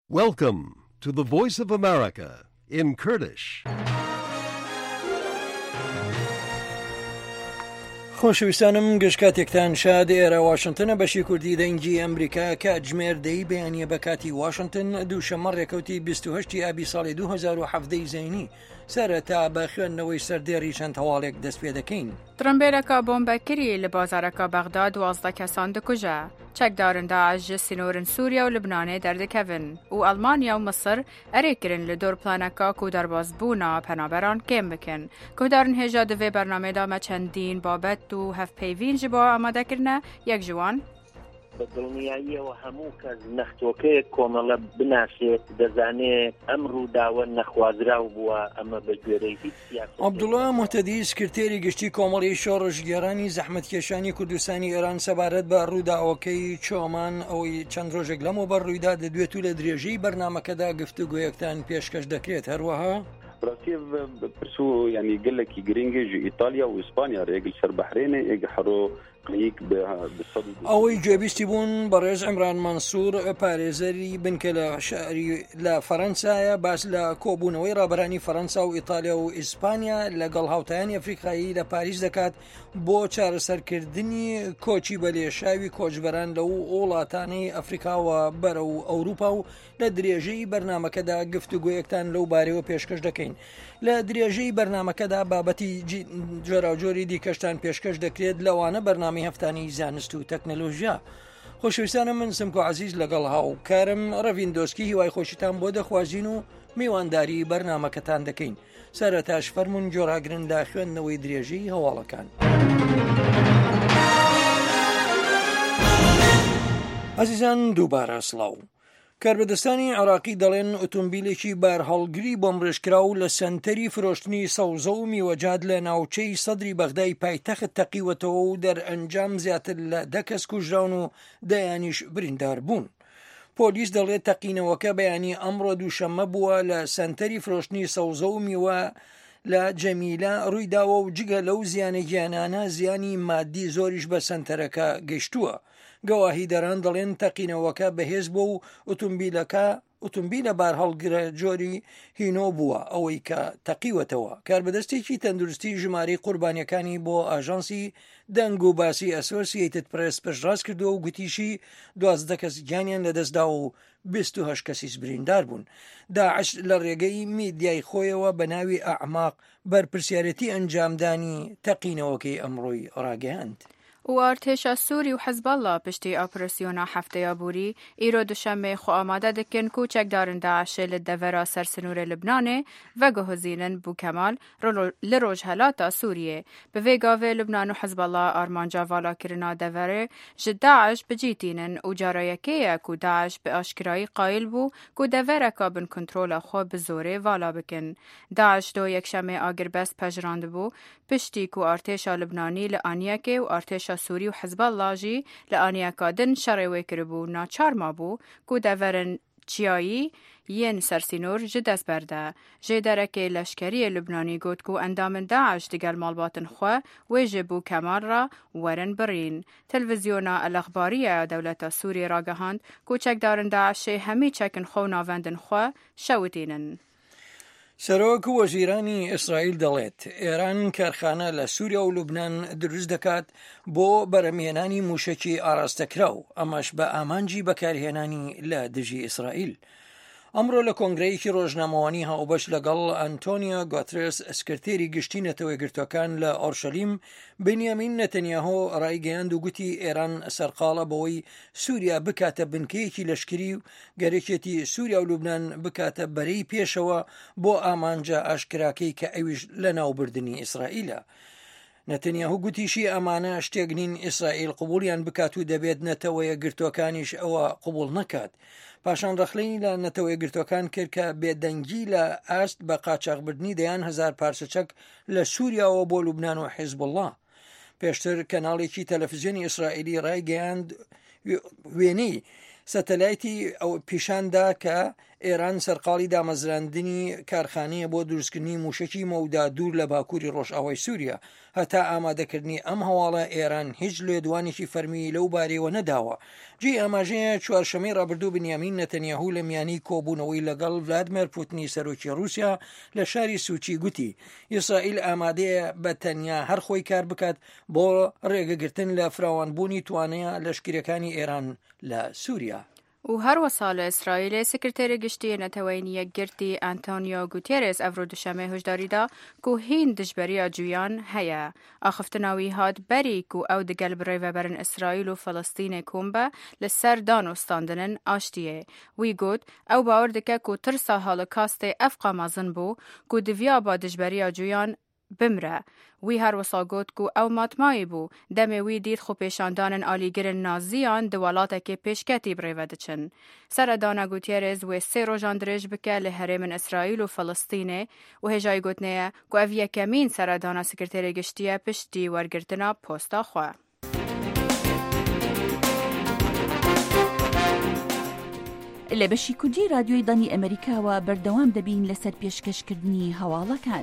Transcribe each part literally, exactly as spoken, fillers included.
Welcome to the Voice of America in Kurdish. خۆشەویستانم گەشتکاتێکتان شاد ئێرە واشنگتنە بەشی کوردی دەنگی ئەمریکا کە جمێر دەی بەیانیە بە کاتی واشنگتن دووشەمە ڕێکەوتی بیست و هەشتی ئابی ساڵی دوو هەزار و هەڤدەی زەینی سەرەتا بە خوێندنەوەی سەردێڕی چەند هەواڵێک دەست پێ دەکەین. ترمبێلەکە بۆمبەکری لە بازارەکە بەغدا دوازدە کەسان دکوژە. چەکدارن داعش ji سنورên Sûriya û Libnanê derdikevin û Almanya û Misir erêkirin li dor planeka ku derbasbûna penaberan kêm bikin. Guhdarên hêja di vê bernamê de me çendîn babet û hevpeyvîn ji bo amadekirine yek ji wan دڵنیاییەوە هەموو کەس نەختۆکەیەک کۆمەڵە بناسێت دەزانێت ئەم ڕووداوە نەخوازراو بووە ئەمە بە گوێرەی هیچ سیاسەت. عەبدوڵڵا موحتەدی سکرتێری گشتی کۆمەڵی شۆڕژگێڕانی زەحمەتکێشانی کوردستانی ئێران سەبارەت بە ڕووداوەکەی چۆمان ئەوەی چەند ڕۆژێک لەمەوبەر ڕوویدا دەدوێت و لە درێژەی بەرنامەکەدا گفتوگۆیەکتان پێشکەش دەکرێت. هەروەها راسيف برسو يعني قال لك جرينجي جو ايطاليا واسبانيا رجل سر بحريني يجحروا قليك بالصدد ئەوەی گوێبیستی بوون بەڕێز عیمران مانسوور پارێزەری بنکە لە شاری لە فەرەنسایە باس لە کۆبوونەوەی ڕابەرانی فەرەنسا و ئیتالیا و ئیسپانیا لەگەڵ هاوتایانی ئەفریقایی لە پاریس دەکات بۆ چارەسەرکردنی کۆچی بەلێشاوی کۆچبەران لەو وڵاتانەی ئەفریقاوە بەرەو ئەوروپا و لە درێژەی بەرنامەکەدا گفتوگۆیەکتان لەو بارەوە پێشکەش دەکەین. لە درێژەی بەرنامەکەدا بابەتی جۆراوجۆری دیکەشتان پێشکەش دەکرێت لەوانە بەرنامی هەفتانی زانست و تەکنەلۆژیا. خۆشەویستانم من سمکۆ عەزیز لەگەڵ هاوکارم ڕەڤین دۆسکی هیوای خۆشیتان بۆ دەخوازین و میوانداری بەرنامەکەتان دەکەین. سەرەتاش فەرموون جۆراگرن لە خوێندنەوەی درێژەی هەواڵەکان. عەزیزان دووبارە سڵاو. کاربەدەستانی عێراقی دەڵێن ئۆتۆمبیلێکی بارهەڵگری بۆمڕێژکرا و لە سەنتەری فرۆشتنی سەوزە و میوەجات لە ناوچەی سەدری بەغدای پایتەخت تەقیوەتەوە و دەرئەنجام زیاتر لە دە کەس کوژراون و دەیانیش بریندار بوون. پۆلیس دەڵێت تەقینەوەکە بەیانی ئەمڕۆ دووشەممە بووە لە سەنتەری فرۆشتنی سەوزە و میوە لە جەمیلە ڕوویداوە و جگە لەو زیانە گیانانە زیانی مادی زۆریش بە سەنتەرەکە گەشتووە. گەواهی دەران دەڵێن تەقینەوەکە بەهێز بوو و ئۆتۆمبیلەکە ئۆتۆمبیلە بارهەڵگرە جۆری هینۆ بووە ئەوەی کە تەقیوەتەوە. کاربەدەستێکی تەندروستی ژمارەی قوربانیەکانی بۆ ئاژانسی دەنگ و باسی ئەسۆسیەیتد پرێس پشتڕاست کردووە و گوتیشی دوازدە کەس گیانیان لەدەستدا و بیست و هەشت کەسیش بریندار بوون. داعش لە ڕێگەی میدیای خۆیەوە بە ناوی ئەعماق بەرپرسیارەتی ئەنجامدانی تەقینەوەکەی ئەمڕۆی ڕاگەیاند. و ارتشا سوری و حزب الله پشتی آپراسیونا هفته یابوری ایرو دوشنبه خو آماده دکن کو چکدارن داعش لدورا سرسنور لبنانه و گهزینن بو کمال لروج هلاتا سوریه به ویگاوه لبنان و حزب الله آرمانجا والا کرنا دوره جد داعش بجیتینن و جارایکه کو داعش به آشکرایی قایل بو کو دوره که بن کنترول خو بزوره والا بکن. داعش دو یک شمه آگر بست پجراند بو پشتی کو ارتشا لبنانی لآنیکه و ارتشا سوری و حزب الله جی لآنیکا دن شروع کربو ناچار ما بو کو دورن چیایی ین سرسینور جدست برده. جدرک لشکری لبنانی گوت کو اندام داعش دیگر مالباتن خو و جبو کمال را ورن برین. تلویزیونا الاخباری دولت سوری را گهاند کو چکدارن داعش همی چکن خو ناوندن خو شوتینن. سەرۆک وەزیرانی ئیسرائیل دەڵێت ئێران کارخانە لە سووریا و لوبنان دروست دەکات بۆ بەرەمهێنانی موشکی ئاراستەکراو ئەمەش بە ئامانجی بەکارهێنانی لە دژی ئیسرائیل. ئەمڕۆ لە کۆنگرەیەکی ڕۆژنامەوانی هاوبەش لەگەڵ ئەنتۆنیۆ گوتێرس سکرتێری گشتی نەتەوەی گرتوەکان لە ئۆرشەلیم بنیامین نەتەنیاهۆ ڕایگەیاند و گوتی ئێران سەرقاڵە بەوەی سووریا بکاتە بنکەیەکی لەشکری و گەرەکێتی سووریا و لوبنان بکاتە بەرەی پێشەوە بۆ ئامانجە ئاشکراکەی کە ئەویش لە ناوبردننی ئیسرائیلە. نەتەنیاهۆ گوتیشی ئەمانە شتێک نین ئیسرائیل قبولیان بکات و دەبێت نەتەوەیە گرتوەکانیش ئەوە قبول نەکات. پاشان ڕەخلەی لە نەتەوەی گرتوەکان کرد کە بێدەنگی لە ئاست بە قاچاقبردنی دەیان هەزار پارچەچەک لە سووریاوە بۆ لوبنان و حیزب الله. پێشتر کەناڵێکی تەلەڤیزیۆنی ئیسرائیلی ڕایگەیاند وێنەی سەتەلایتی ئەو پیشاندا کە ئێران سەرقاڵی دامەزراندنی کارخانەیە بۆ دروستکردنی موشکی مەودا دوور لە باکووری ڕۆژئاوای سووریا. هەتا ئامادەکردنی ئەم هەواڵە ئێران هیچ لێدوانێکی فەرمی لەو بارەوە نەداوە. جێ ئاماژەیە چوارشەمەی ڕابردوو بنیامین نەتەنیاهوو لە میانی کۆبوونەوەی لەگەڵ ڤلادیمیر پوتینی سەرۆکی رووسیا لە شاری سوچی گوتی ئیسرائیل ئامادەیە بە تەنیا هەر خۆی کار بکات بۆ ڕێگەگرتن لە فراوانبوونی توانەیە لەشکرەکانی ئێران لە سووریا. و هر وسال اسرائیل سکرتر گشتی نتوانی گرتی انتونیو گوتیرز افرو دوشمه هشداری دا کو هین دجبری جویان هیا آخفتناوی هاد بری کو او دگل بری و برن اسرائیل و فلسطین کومبه لسر دانو ستاندنن آشتیه. وی گوت او باور دکه کو ترسا هالوکاست افقا مازن بو کو دویا با دجبری جویان بمره. وی هر وسا گوت کو او ماتمایی بو دم وی دید خو پیشاندانن آلیگرن نازیان دوالاته که پیشکتی بریوده چن. سردانا گوتیرز و سه روژان درج بکه لحرم اسرائیل و فلسطینه و هجای گوتنه کو او یکمین سردانا سکرتر گشتیه پشتی ورگرتنا پوستا خواه. لە بەشی کوردی رادیۆی دانی ئەمریکاوە بەردەوام دەبین لەسەر پێشکەشکردنی هەواڵەکان.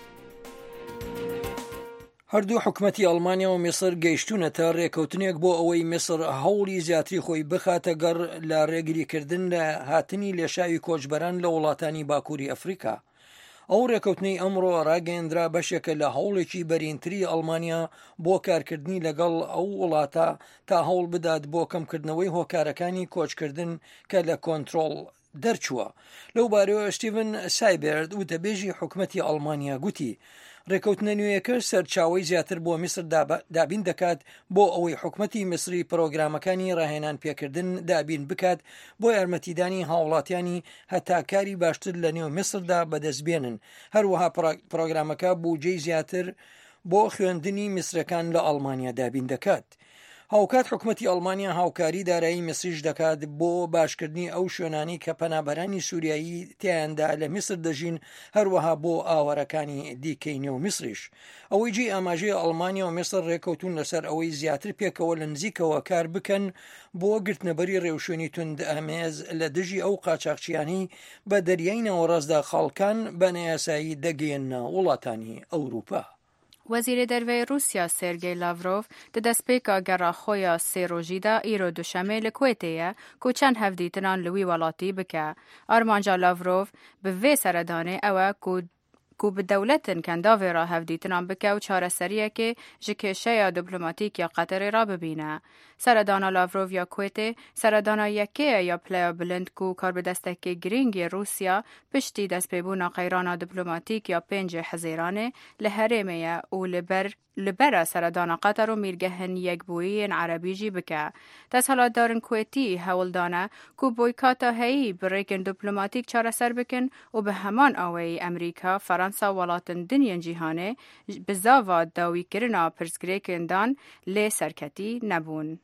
هەردوو حکومەتی ئەڵمانیا و میسر گەیشتونەتە ڕێکەوتنێک بۆ ئەوەی میسر هەوڵی زیاتری خۆی بخاتە گەڕ لە ڕێگریکردن لە هاتنی لێشاوی کۆچبەران لە وڵاتانی باکووری ئەفریقا. ئەو ڕێکەوتنەی ئەمڕۆ ڕاگەیەندرا بەشێکە لە هەوڵێکی بەرینتری ئەڵمانیا بۆ کارکردنی لەگەڵ ئەو وڵاتە تا هەوڵ بدات بۆ کەمکردنەوەی هۆکارەکانی کۆچکردن کە لە کۆنتڕۆڵ دەرچووە. لەو بارەوە ستیڤن سایبێرد وتەبێژی حکومەتی ئەڵمانیا گوتی ڕێکەوتنە نوێیەکە سەرچاوەی زیاتر بۆ میسر دابین دەکات بۆ ئەوەی حکومەتی میسری پرۆگرامەکانی ڕاهێنان پێکردن دابین بکات بۆ یارمەتیدانی هاوڵاتیانی هەتاکاری باشتر لە نێو میسردا بەدەستبێنن. هەروەها پرۆگرامەکە بودجەی زیاتر بۆ خوێندنی میسرەکان لە ئەڵمانیا دابین دەکات. هاوکات حکومەتی ئەڵمانیا هاوکاری دارایی میسریش دەکات بۆ باشکردنی ئەو شوێنانی کە پەنابەرانی سووریایی تیاندا لە میسر دەژین، هەروەها بۆ ئاوەرەکانی دیکەی نێو میسریش. ئەوەی جێ ئاماژەی ئەڵمانیا و میسر ڕێکەوتون لەسەر ئەوەی زیاتر پێکەوە لە نزیکەوە کار بکەن بۆ گرتنەبەری ڕێوشوێنی تند ئامێز لە دژی ئەو قاچاقچیانی بە دەریای ناوەڕاستدا خاڵکان بە نایاسایی دەگەیەنە وڵاتانی ئەوروپا. وزیر دروی روسیا سرگئی لاوروف د دسپیکا گراخویا سیروژی دا ایرو دوشمه لکویتیه کو چند هفدیتنان لوی ولاتی بکه. آرمانجا لاوروف به وی سردانه اوه کو کو به دولتن کنداوی را هفدیتنان بکه و چاره سریه که جکشه یا دیپلماتیک یا قطر را ببینه. سردانا لاوروف یا کویته سردانا یکه یا پلیا بلند کو کار به دستک گرینگی روسیا پشتی دست پیبونا قیرانا دیپلماتیک یا پنج حزیرانه لحرمه و لبر لبرا سردانا قطر و میرگهن یک بویین عربی جی بکه. تسهلات دارن کویتی هول دانه کو بویکاتا هایی بریکن دیپلماتیک چاره سر بکن و به همان آوی امریکا، فرانسا ولاتن دنیا جیهانه بزاوا داوی کرنا پرسگریکن دان لی سرکتی نبون.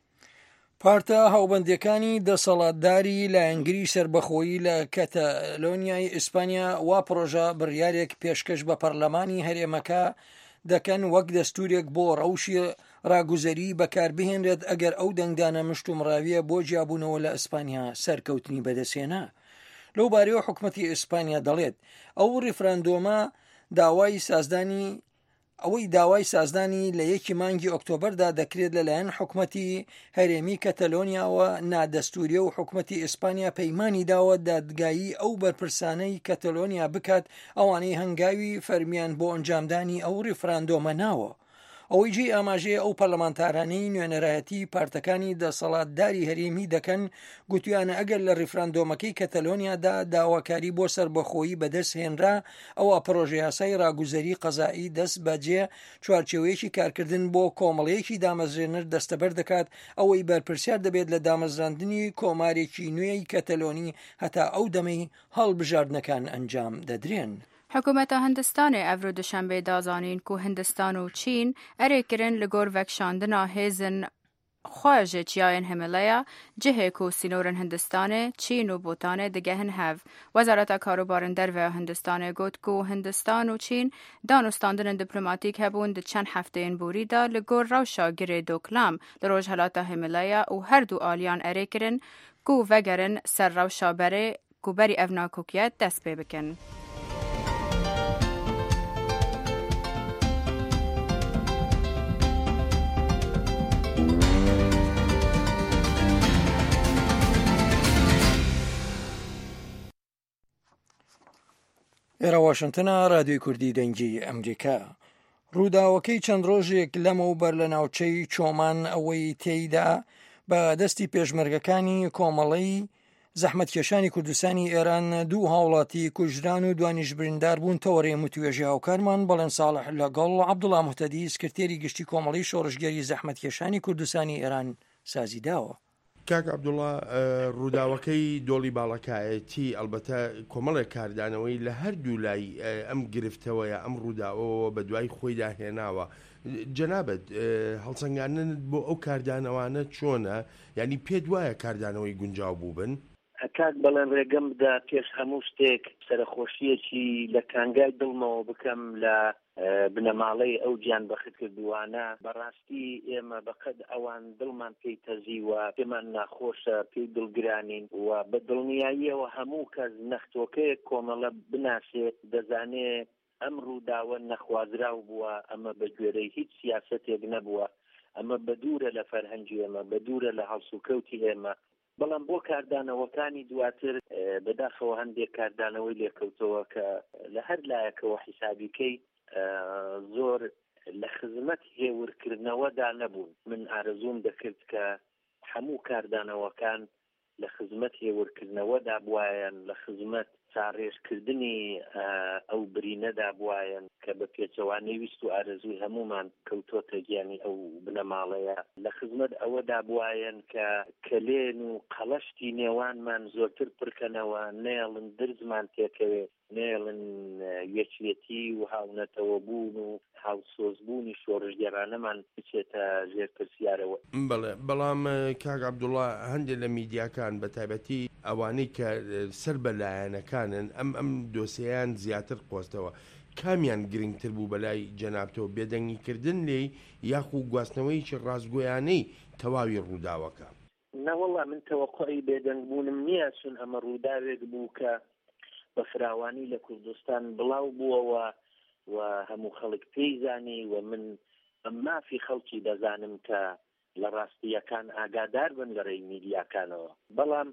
پارتە هاوبەندیەکانی دەسەڵاتداری لە ئەنگری سربەخۆیی لە کەتەلۆنیای ئیسپانیا وا پرۆژە بڕیارێک پێشکەش بە پەرلەمانی هەرێمەکە دەکەن وەک دەستورێک بۆ ڕەوشی ڕاگوزەری بەکاربهێنرێت ئەگەر ئەو دەنگدانە مشتومڕاویە بۆ جیابوونەوە لە ئیسپانیا سەرکەوتنی بەدەستهێنا. لەو بارەوە حکومەتی ئیسپانیا دەڵێت ئەو ڕیفراندۆمە داوای سازدانی ئەوەی داوای سازدانی لە یەکی مانگی ئۆکتۆبەردا دەکرێت لەلایەن حکومەتی هەرێمی کەتەلۆنیاوە نادەستوریە و حکومەتی ئیسپانیا پەیمانی داوە دادگایی ئەو بەرپرسانەی کەتەلۆنیا بکات ئەوانەی هەنگاوی فەرمیان بۆ ئەنجامدانی ئەو ڕیفراندۆمە ناوە. ئەوەی جێ ئاماژەیە ئەو پەرلەمانتارانەی نوێنەرایەتی پارتەکانی دەسەڵاتداری هەرێمی دەکەن گوتویانە ئەگەر لە ڕیفراندۆمەکەی کەتەلۆنیادا داواکاری بۆ سربەخۆیی بەدەست هێنرا ئەوە پرۆژە یاسای ڕاگوزەری قەزایی دەست بەجێ چوارچێوەیەکی کارکردن بۆ کۆمەڵەیەکی دامەزرێنەر دەستەبەر دەکات ئەوەی بەرپرسیار دەبێت لە دامەزراندنی کۆمارێکی نوێی کەتەلۆنی هەتا ئەو دەمەی هەڵبژاردنەکان ئەنجام دەدرێن. حکومت هندستان افرو دوشنبه دازانین کو هندستان و چین اره کرن لگور وکشاندنا هیزن خواهج چیاین هملیا جهه کو سینورن هندستان چین و بوتان دگهن هف. وزارت کاروبارن در و هندستان گوت کو هندستان و چین دانستاندن دیپلماتیک هبون ده چند هفته این بوری دا لگور روشا گره دو کلام لروج حالات هملیا و هر دو آلیان اره کرن کو وەگەرن سەر ڕەوشابەرێ کوبەری ئەڤ ناکۆکیە دەست پێ بکەن. ئێرە واشنتنە رادیۆی کوردی دەنگی ئەمریکا. ڕووداوەکەی چەند ڕۆژێک لەمەوبەر لە ناوچەی چۆمان ئەوەی تێیدا بە دەستی پێشمەرگەکانی کۆمەڵەی زەحمەتکێشانی کوردستانی ئێران دوو هاوڵاتی کوژران و دوانیش بریندار بوون تەوەڕێ متوێژی هاوکارمان بەڵێن ساڵح لەگەڵ عەبدوڵڵا موحتەدی سکرتێری گشتی کۆمەڵەی شۆڕشگەری زەحمەتکێشانی کوردستانی ئێران سازی داوە. کاک عەبدوڵڵا، ڕووداوەکەی دۆڵی باڵەکایەتی ئەلبەتە کۆمەڵێک کاردانەوەی لە هەردوو لای ئەم گرفتەوەیە ئەم ڕووداوەوە بە دوای خۆیدا هێناوە. جەنابەت هەڵسەنگاندنت بۆ ئەو کاردانەوانە چۆنە؟ یعنی پێت وایە کاردانەوەی گونجاو بوو بن؟ کاک بەڵێن ڕێگەم بدە پێش هەموو شتێک سەرخۆشیەکی لە کانگای دڵمەوە بکەم لە بنەماڵەی ئەو گیان بەخت کردووانە. بەڕاستی ئێمە بەقەد ئەوان دڵمان پێی تەزیوە، پێمان ناخۆشە، پێی دڵگرانین و بە دڵنیاییەوە هەموو کەس نەختۆکەیەک کۆمەڵە بناسێت دەزانێ ئەم ڕووداوە نەخوازراو بووە، ئەمە بە گوێرەی هیچ سیاسەتێک نەبووە، ئەمە بە دوورە لە فەرهەنگی ئێمە، بە دوورە لە هەڵسوکەوتی ئێمە. بەڵام بۆ کاردانەوەکانی دواتر بەداخەوە هەندێک کاردانەوەی لێکەوتەوە کە لە هەر لایەکەوە حیسابیکەی زۆر لە خزمەت هێورکردنەوەدا نەبوون. من ئارەزوم دەکرد کە هەموو کاردانەوەکان لە خزمەت هێورکردنەوەدا بوایەن، لە خزمەت چاڕێژکردنی ئەو برینەدا بوایەن کە بە پێچەوانەی ویست و ئارەزوی هەمومان کەوتۆتە گیانی ئەو بنەماڵەیە، لە خزمەت ئەوەدا بوایەن کە کلێن و قەڵەشتی نێوانمان زۆرتر پڕکەنەوە، نێڵن درزمان تێکەوێت، نێڵن یەکێتی و هاونەتەوە بوون و هاوسۆزبوونی شۆڕژگەرانەمان بچێتە ژێر پرسیارەوە. بەڵێ، بەڵام کاک عەبدوڵڵا هەندێک لە میدیاکان بە تایبەتی ئەوانەی کە سەر بەلایەنەکانن ئەم ئەم دۆسییان زیاتر قۆستەوە، کامیان گرنگتر بوو بەلای جەنابتەوە، بێدەنگیکردن لێی یاخو گواستنەوەیکی ڕازگۆیانەی تەواوی ڕووداوەکە؟ نەوەڵا من تەوەقعی بێدەنگبوونم نییە، چون ئەمە ڕووداوێک بوو کە بە فراوانی لە کوردستان بڵاو بووەوە و هەموو خەڵک پێی زانی و من ئەم مافی خەڵکی دەزانم کە لە ڕاستیەکان ئاگادار بن لەڕێی میدیاکانەوە. بەڵام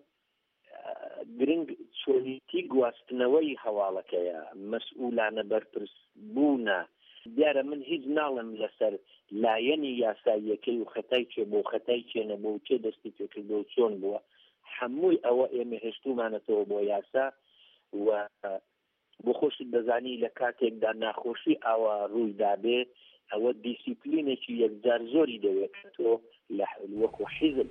گرنگ چۆلیتی گواستنەوەی هەواڵەکەیە، مەسئولانە بەرپرس بوونە. دیارە من هیچ ناڵم لەسەر لایەنی یاساییەکەی و خەتای چێ بۆ خەتای چێنە بۆ چێ دەستی پێکردەوە چۆن بووە، هەمووی ئەوە ئێمە هێشتومانەتەوە بۆ یاسا و بۆ خۆشت دەزانی لە کاتێکدا ناخۆشی ئاوا ڕووی دابێ ئەوە دیسیپلینێکی یەکجار زۆری دەوێت کە تۆ لە وەکو حیزب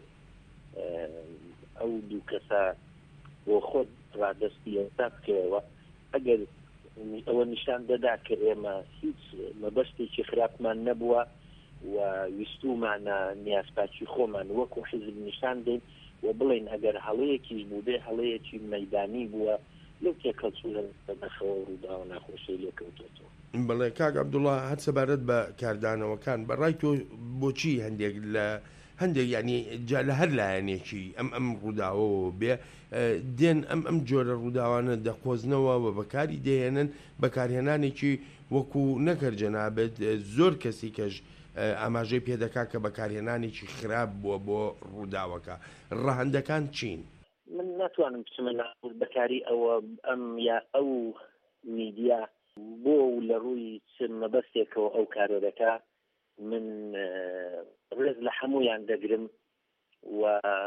ئەو دوو کەسە بۆ خۆت ڕادەستی ئێستا بکەوە. ئەگەر ئەوە نیشان دەدا کە ئێمە هیچ مەبەستێکی خراپمان نەبووە و ویستومانە نیازپاچی خۆمان وەکو حیزب نیشان دێن و بڵێن ئەگەر هەڵەیەکیش بوو بێ هەڵەیەکی مەیدانی بووە لەو تێکەڵچوونە بەدەخەوە ڕووداوە ناخۆشی لێکەوتێتەوە. بڵێ کاک عەبدوڵڵا، هەر سەبارەت بە کاردانەوەکان بەڕای تۆ بۆچی هەندێک لە هەندێک ینی جا لە هەر لایەنێکی ئەم ئەم ڕووداوەوە بێ دێن ئەم ئەم جۆرە ڕووداوانە دەخۆزنەوە و بەکاری دێنن بەکارهێنانێکی وەکو نەکرد جەنابەت زۆر کەسی کەش ئاماژەی پێدەکا کە بەکارهێنانێکی خراپ بووە بۆ ڕووداوەکە. ڕەهەندەکان چین؟ من ناتوانم بچمە ناخۆش بەکاری ئەوە ئەم یا ئەو میدیا بۆ لە ڕووی چ مەبەستێکەوە ئەو کارە دەکا. من ڕێز لە هەمویان دەگرم و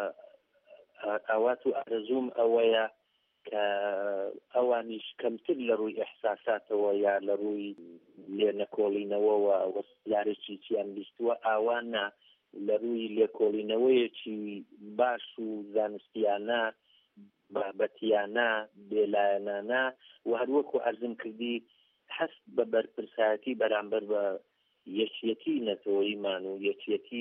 ئاوات و ئارەزوم ئەوەیە کە ئەوانیش کەمتر لە ڕووی ئەحساساتەوە یا لە ڕووی لێنەکۆڵینەوەوە وەسیارێکی چیان بیستووە ئاوانە لە ڕووی لێکۆڵینەوەیەکی باش و زانستیانە بابەتیانە بێلایەنانە و هەروەکو ئەرزم کردی هەست بە بەرپرسایەتی بەرامبەر بە یەکێتی نەتەوەیمان و یەکێتی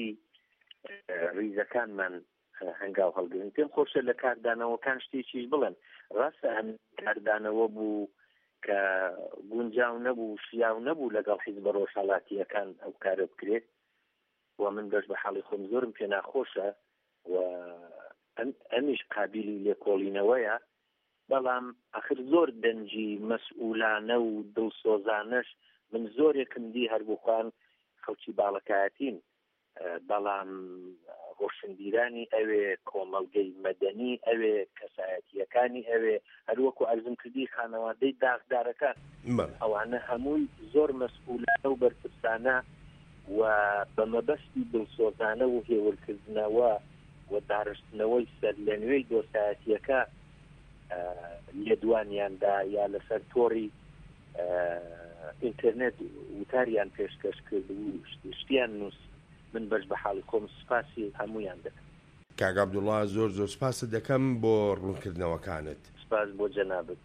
ریزەکانمان هەنگاو هەڵگرن. پێم خۆشە لە کاردانەوەکان شتێکیش بڵێن. ڕاستە ئەم کاردانەوە بوو کە گونجاو نەبوو شیاو نەبوو لەگەڵ حیزبە ڕۆژهەڵاتیەکان ئەو کارە بکرێت و من بەش بە حاڵی خۆم زۆرم پێ ناخۆشە و ئەمیش قابلی لێکۆڵینەوەیە، بەڵام ئەخر زۆر دەنجی مەسئولانە و دڵسۆزانەش من زۆرێکم دی هەربووخوان خەڵکی باڵەکایەتین، بەڵام ڕۆشنبیرانی ئەوێ، کۆمەڵگەی مەدەنی ئەوێ، کەسایەتیەکانی ئەوێ، هەروەکو ئەرزم کردی خانەوادەی داغدارەکان، ئەوانە هەمووی زۆر مەسئولانە و بەرپرسانە و بەمەبەستی دڵسۆزانە و هێوەرکردنەوە و داڕستنەوەی سەر لە نوێی دۆسایەتیەکە لێدوانیاندا یا لەسەر تۆڕی ئینتەرنێت وتاریان پێشکەش کرد و شتیان نووس. من بەش بە حاڵی خۆم سپاسی هەمویان دەکەم. کاک عەبدوڵڵا زۆر زۆر سپاست دەکەم بۆ ڕوونکردنەوەکانت. سپاس بۆ جەنابەت.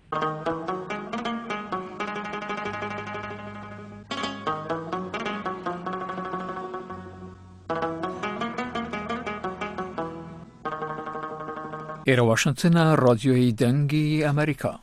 ئێرە واشنگتنە، ڕادیۆی دەنگی ئەمریکا.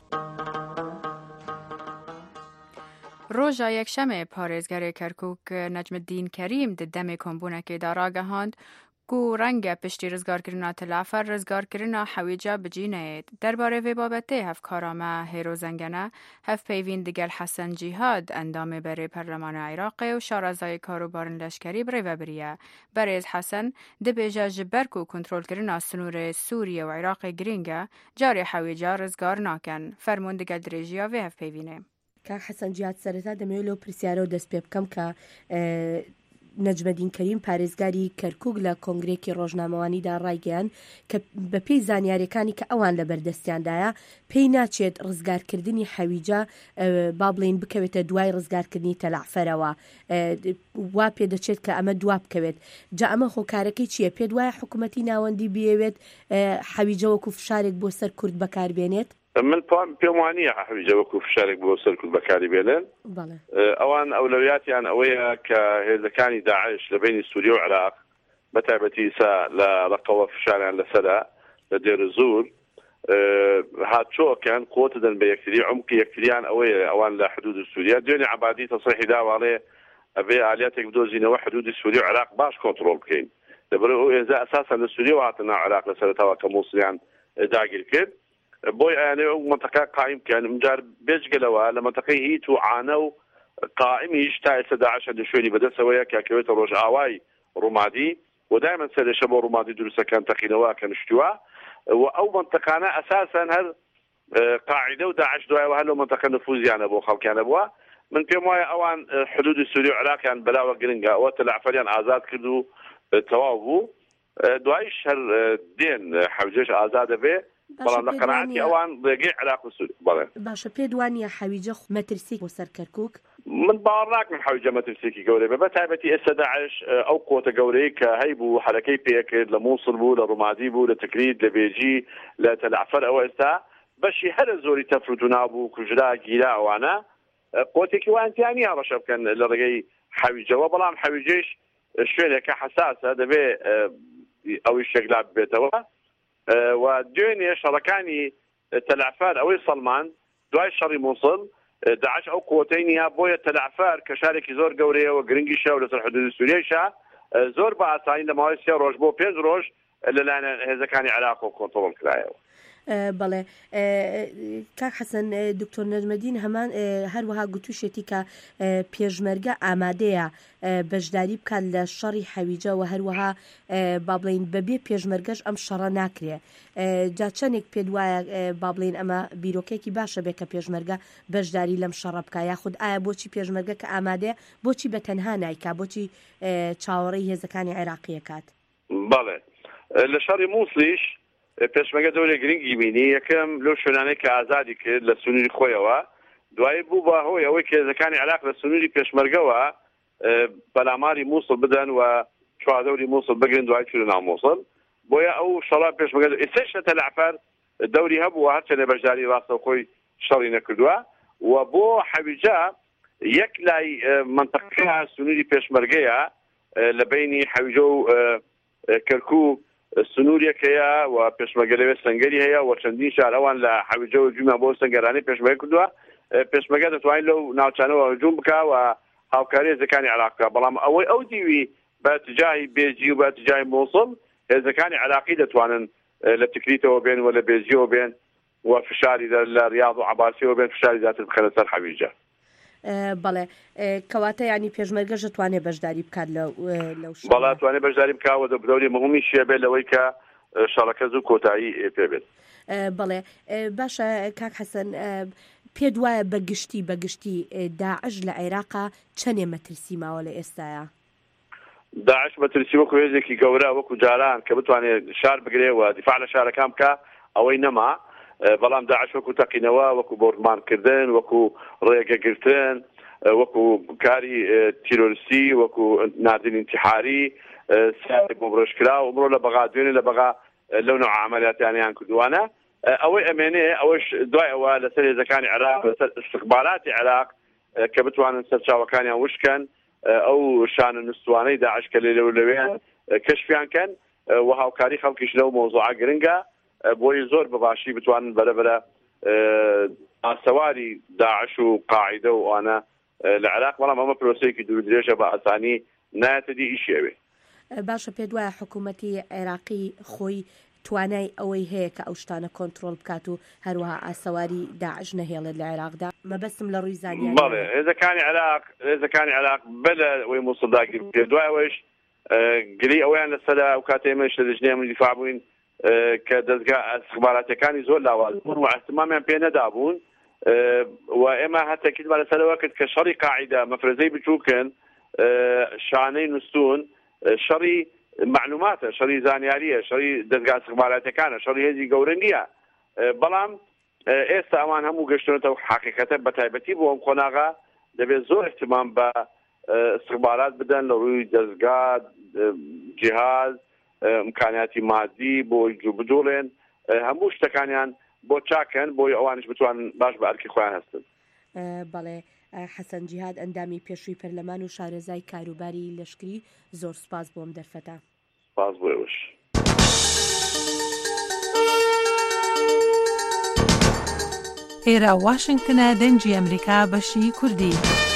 ڕۆژە یەکشەمێ پارێزگەرێ کەرکووک نەجمدین کەریم di demê kombûnekê da ragihand ku renge piştî rizgarkirina Tilafir rizgarkirina hewîca bicîneyê. Derbarê vê babetê hevkara me Hêro Zengene hevpeyvîn digel Hesen Cîhad endamê berê Perlemana Iraqê û şarazayê karûbarên leşkerî bi rêve biriye. Berêz Hesen dibêje ji ber ku kontrolkirina sinûrê Sûriye û Iraqê giring e, carê hewîca rizgar nakin. Fermûn digel dirêjiya vê hevpeyvînê. کاک حەسەن جیهاد سەرەتا دەمەوێت لەو پرسیارە و دەست پێ بکەم کە نەجمەدین کەریم پارێزگاری کەرکووک لە کۆنگرێکی ڕۆژنامەوانیدا ڕایگەیان کە بە پێی زانیاریەکانی کە ئەوان لە بەردەستیاندایە پێی ناچێت ڕزگارکردنی حەویجە با بڵێن بکەوێتە دوای ڕزگارکردنی تەلعفەرەوە، وا پێ دەچێت کە ئەمە دوا بکەوێت. جا ئەمە هۆکارەکەی چییە؟ پێ دوایە حکوومەتی ناوەندی بێوێت حەویجە وەکو فشارێک بۆ سەر کورد بەکاربێنێت؟ من پێم وانییە حەویجە وەکو فشارێک بۆ سەر کورد بەکاری بێنن. ئەوان ئەولەویاتیان ئەوەیە کە هێزەکانی داعش لە بینی سووریا و عێراق بەتایبەتی ئێستا لە ڕقەوە فشاریان لەسەرە لە دێر زور هاتچۆکەن قوتە دەن بە یەکتری، عمقی یەکتریان ئەوەیە ئەوان لە حدود سووریا. دوێنێ عەبادی تەسریحی داواڵێ ئەبێ ئالياتێک بدۆزینەوە حدودی سووریا و عێراق باش کۆنتڕۆڵ بکەین. لەبەرەوە ئەو هێزە ئەساسەن لە سووریا و هاتنە عێراق لە سەرەتاوە کە مووسڵیان داگیر کرد. بۆی ئەیانێ ئەو منتەقە قایم بکەن. ئەمجار بێجگەلەوە لە منتەقەی هیت و عانە و قائمیش تا ئێستا داعش لە شوێنی بەدەستەوەیە کاکەوێتە ڕۆژئاوای ڕوومادی و دایمەن سەرێشە بۆ ڕوومادی دروستەکان تەقینەوە کە نشتووە و ئەو منتەقانە ئەساسەن هەر قاعدە و داعش دوایەوە هەر لەو منتەقە نفوزیانە بۆ خەڵکیانە بووە. من پێم وایە ئەوان حدودی سووریا و عێراقیان بەلاوە گرنگە، ئەوە تەلعفەریان ئازاد کرد و تەواو بوو. دوایش هەر دێن حەویجەش ئازادە بێ، بەڵام لە قەناعەتی ئەوان ڕێگەی عێراق و سووریا. بەڵێ باشە پێ دوانیە حەویجە مەترسیی بۆ سەر کەرکووک؟ من باوەڕ ناکەم حەویجە مەترسێکی گەورەی بێ، بەتایبەتی ئێستا داعش ئەو قوتە گەورەی کە هەیبوو حەرەکەی پێکرد لە مووسڵ بوو، لە ڕوومادی بوو، لە تکریت، لە بێجی، لە تەلعفەر، ئەوە ئێستا بەشی هەرە زۆری تەفروت و نابوو، کوژرا، گیرا ئەوانە قوتێکی وانتیانی هەڕەشە بکەن لە ڕێگەی حەویجەوە. بەڵام حەویجەش شوێنێکە حەساسە، دەبێ ئەوی شەکلا بێتەوە و دوێنێ شەڕەکانی تەلعفەر ئەوەی سەڵمان دوای شەڕی مووسڵ داعش ئەو قوتەی نیە، بۆیە تەلعفەر کە شارێکی زۆر گەورەیەوە گرنگیشە و لەسەر حدودی سووریایشە زۆر بە ئاسانی لە ماوەی سێ ڕۆژ بۆ پێنج ڕۆژ لەلایەن هێزەکانی عێراق و کۆنتڕۆڵ کرایەوە. بەڵێ کاک حەسەن، دکتۆر نەجمەدین هەمان هەروەها گوتوشێتی کە پێشمەرگە ئامادەیە بەشداری بکات لە شەڕی حەویجە و هەروەها با بڵێن بەبێ پێشمەرگەش ئەم شەڕە ناکرێ. جا چەندێک پێ وایە با بڵێن ئەمە بیرۆکێکی باشە بێ کە پێشمەرگە بەشداری لەم شەڕە بکە، یاخود ئایا بۆچی پێشمەرگە کە ئامادەیە بۆچی بە تەنها نایکا، بۆچی چاوەڕێی هێزەکانی عێراقی کات؟ بەڵێ لە شەڕی مووسڵیش پێشمەرگە دەورێ گرنگی بینی، یەکەم لەو شوێنانەی کە ئازادی کرد لە سنووری خۆیەوە، دوای بوو بە هۆی ئەوەی کە هێزەکانی عێراق لە سنووری پێشمەرگەوە بەلاماری مووسڵ بدەن و چوادەوری مووسڵ بگرن دوای چوونە ناو مووسڵ. بۆیە ئەو شەڕا پێشمەرگە ئێستاش لە تەلعفەر دەوری هەبووە، هەرچەندە بەشداری ڕاستەوخۆی شەڕی نەکردووە و بۆ حەویجە یەک لای منتەقەکە سنووری پێشمەرگەیە لە بینی حەویجە و کەرکووک سنوورێکەیە و پێشمەرگە لەوێ سەنگەری هەیە و چەندین شار ئەوان لە حەویجە و جوما بۆ سەنگەرانی پێشمەرگە کردووە. پێشمەرگە دەتوانێت لەو ناوچانەوە هەجوم بکە و هاوکاری هێزەکانی عێراق بکە، بەڵام ئەوەی ئەو دیوی بە تجای بێجی و بە تجای مووسڵ هێزەکانی عێراقی دەتوانن لە تکریتەوە بێن و لە بێزیەوە بێن و فشاری لە ریاض و عباسیەوە بێن فشاری زیاتر بخەنە سەر حەویجە. بەڵێ کەواتە ینی پێشمەرگەش دەتوانێت بەشداری بکات لەو بەڵا توانێت بەشداری بکاوە دەبدەوری مهمی شیە بێت لەوەی کە شەڕەکە زوو کۆتایی پێ بێت. بەڵێ باشە کاک حەسەن پێ دوایە بەگشتی بەگشتی داعش لە عێراقا چەندێ مەترسی ماوە لە ئێستاە؟ داعش مەترسی وەکو هێزێکی گەورە وەکو جاران کە بتوانێت شار بگرێەوە دیفاع لە شارەکان بکە ئەوەی نەما، بەڵام داعش وەکو تەقینەوە وەکو بۆڕمانکردن وەکو ڕێگەگرتن وەکو کاری تیرۆریستی وەکو نادن انتحاری سیاسی بۆ ڕۆژکرا و ئەمڕۆ لە بەغا دوێنێ لە بەغا لەو نوع عملیاتیانیان کردوانە. ئەوەی ئەمێنێ ئەوەش دوای ئەوە لەسەر هێزەکانی عێراق لەسەر استخباراتی عێراق کە بتوانن سەرچاوەکانیان وشکەن ئەو شانە نووسوانەی داعش کە لێ لەوێیان کەشفیان کەن و هاوکاری خەڵکیش لەو مۆزوعە گرنگە بۆی زۆر بەباشی بتوانن بەرەبەرە ئاسەواری داعش و قاعیدە و ئەوانە لە عێراق، بەڵام ئەمە پرۆسەیەکی دوور درێژە بە ئاسانی نایەتە دی ئیشێوێ. باشە پێ دوایە حکوومەتی عێراقی خۆی توانای ئەوەی هەیە کە ئەو شتانە کۆنتترۆل بکات و هەروەها ئاسەواری داعش نەهێڵێت لە عێراقدا مەبەستم لە ڕووی زانیان. بەڵێ هێزەکانی عێراق هێزەکانی عێراق بەلە ئەوەی مووسڵداگیر پێ دوایەوەش گری ئەویان لەسەر ئەو کاتێمەش لە دژنێ من دیفاع بووین کە دەستگا استخباراتەکانی زۆر لاواز بوون و احتمامیان پێ نەدابوون و ئێمە هەتەکیدمان لەسەرەوە کرد کە شەڕی قاعیدە مەفرەزەی بچووکن شانەی نووسون شەڕی معلوماتە، شەڕی زانیاریە، شەڕی دەستگا استخباراتەکانە، شەڕی هێزی گەورە نییە. بەڵام ئێستا ئەوان هەموو گەشتونەتەوە حقیقەتە بە تایبەتی بۆ ئەم قۆناغا دەبێت زۆر احتمام بە استخبارات بدەن لە ڕووی دەستگا جیهاز ئیمکانیاتی مادی بۆی جوو بدوڵێن هەموو شتەکانیان بۆ چاکەن بۆی ئەوانش بتوان باش بە ئەرکی خۆیان هەستن. بەڵێ حەسەن جیهاد ئەندامی پێشووی پەرلەمان و شارەزای کاروباری لەشکری زۆر سپاس بۆم دەرفەتە. سپاس بۆیەوەش. ئێرە واشنگتنە دەنگی ئەمریکا بەشی کوردی.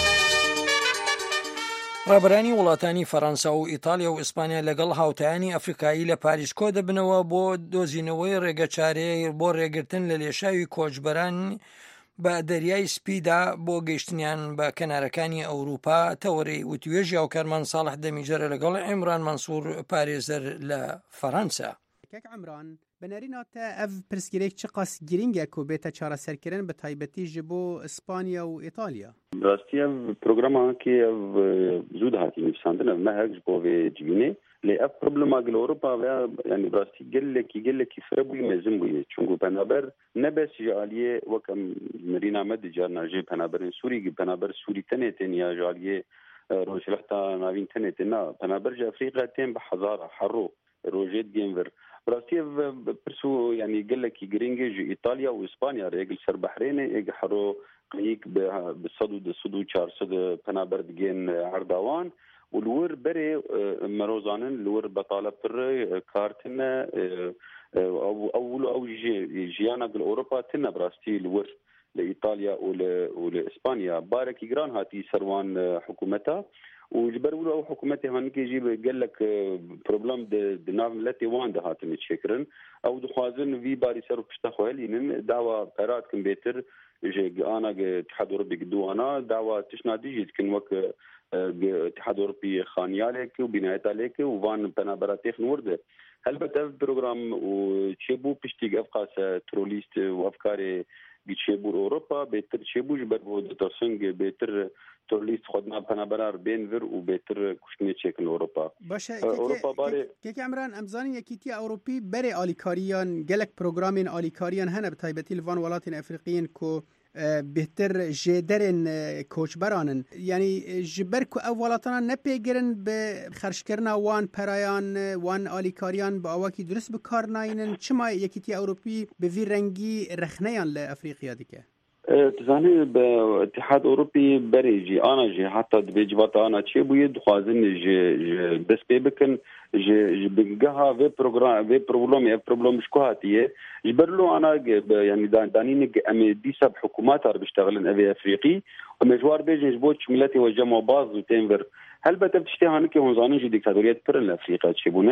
ڕێبەرانی وڵاتانی فەڕەنسا و ئیتالیا و ئیسپانیا لەگەڵ هاوتایانی ئەفریقایی لە پاریس کۆ دەبنەوە بۆ دۆزینەوەی ڕێگەچارەیە بۆ ڕێگرتن لە لێشاوی کۆچبەران بە دەریای سپیدا بۆ گەیشتنیان بە کەنارەکانی ئەوروپا. تەوەرەی وتوێژی هاوکارمان ساڵح دەمیجەرە لەگەڵ عیمران مەنسوور پارێزەر لە فەڕەنسا. کەک عمران بەنەریناتە ئەv پرسگirêk çi qas giring ku bête çareserkirin bi taybetî ji bo İspanya û İtalya. Rastî ev programakî ev zû dihatî nivîsandin ev mehek ji bo vê civînê lê ev problema gil Ewropa veya yani rastî gelekî gelekî firebûyî mezin bûye çunku penaber nebes ji aliyê wek em mirîna me dicarna jê penaberên Sûrî penaber Sûrî tenê tên ya ji aliyê rojhilata navîn tenê tên na penaber ji Efrîqa tên bi hezara hero rojê digên vir. براستی پرسو یعنی گلکی گرینگی جو ایتالیا و اسپانیا ریگل سر بحرینه اگ حرو قیق به صد و صد و چهارصد پنابر دگین عردوان و لور بری مروزانن لور بطالب پر کارتن او اول او جیانا گل اوروبا تن براستی لور لإيطاليا ولإسبانيا بارك جران هاتي سروان حكومتها وجبروا له حكومتي هانك يجيب قال لك بروبلم د نام التي وان ده هاتم تشكرن او دخوازن في باري سرو بشتخوالين دعوه قرارات كمبيوتر جي انا اتحاد اوروبي قدو انا دعوه تشنادي جيت كن وك اتحاد اوروبي خانيالك وبنايت عليك وفان بنابراتيخ نورده هل بتف بروجرام وتشيبو بشتيق افقاس تروليست وافكاري بيتشيبو اوروبا بيتر تشيبو جبرو دترسنج بيتر تورلیست خودنا پنابرار بینور و بهتر کشتنی چکن اوروپا. باشه اوروپا باره که که عمران امزانی یکیتی اوروپی بره آلیکاریان گلک پروگرامین آلیکاریان هنر بتایبتی لوان ولاتین افریقیین کو بهتر جدرن کوچبرانن یعنی جبر کو اولاتنا نپیگرن به خرجکردن وان پرایان وان آلیکاریان با اواکی درست بکار ناینن چما یکیتی اوروپی به وی رنگی رخنیان لافریقیا دیگه. تزاني باتحاد اوروبي بريجي انا جي حتى بيجبات انا تشي بو دخوازن جي بس بيبكن جي بنجها في بروجرام في بروبلم بروبلم شكواتيه جبرلو انا يعني دانين ام دي سب حكومات بيشتغلن ابي افريقي ومجوار بيجي جبوت ملتي وجمع باز وتنفر هل بتفتشتي هانك ونظانين جي ديكتاتوريات برن افريقيا تشيبونه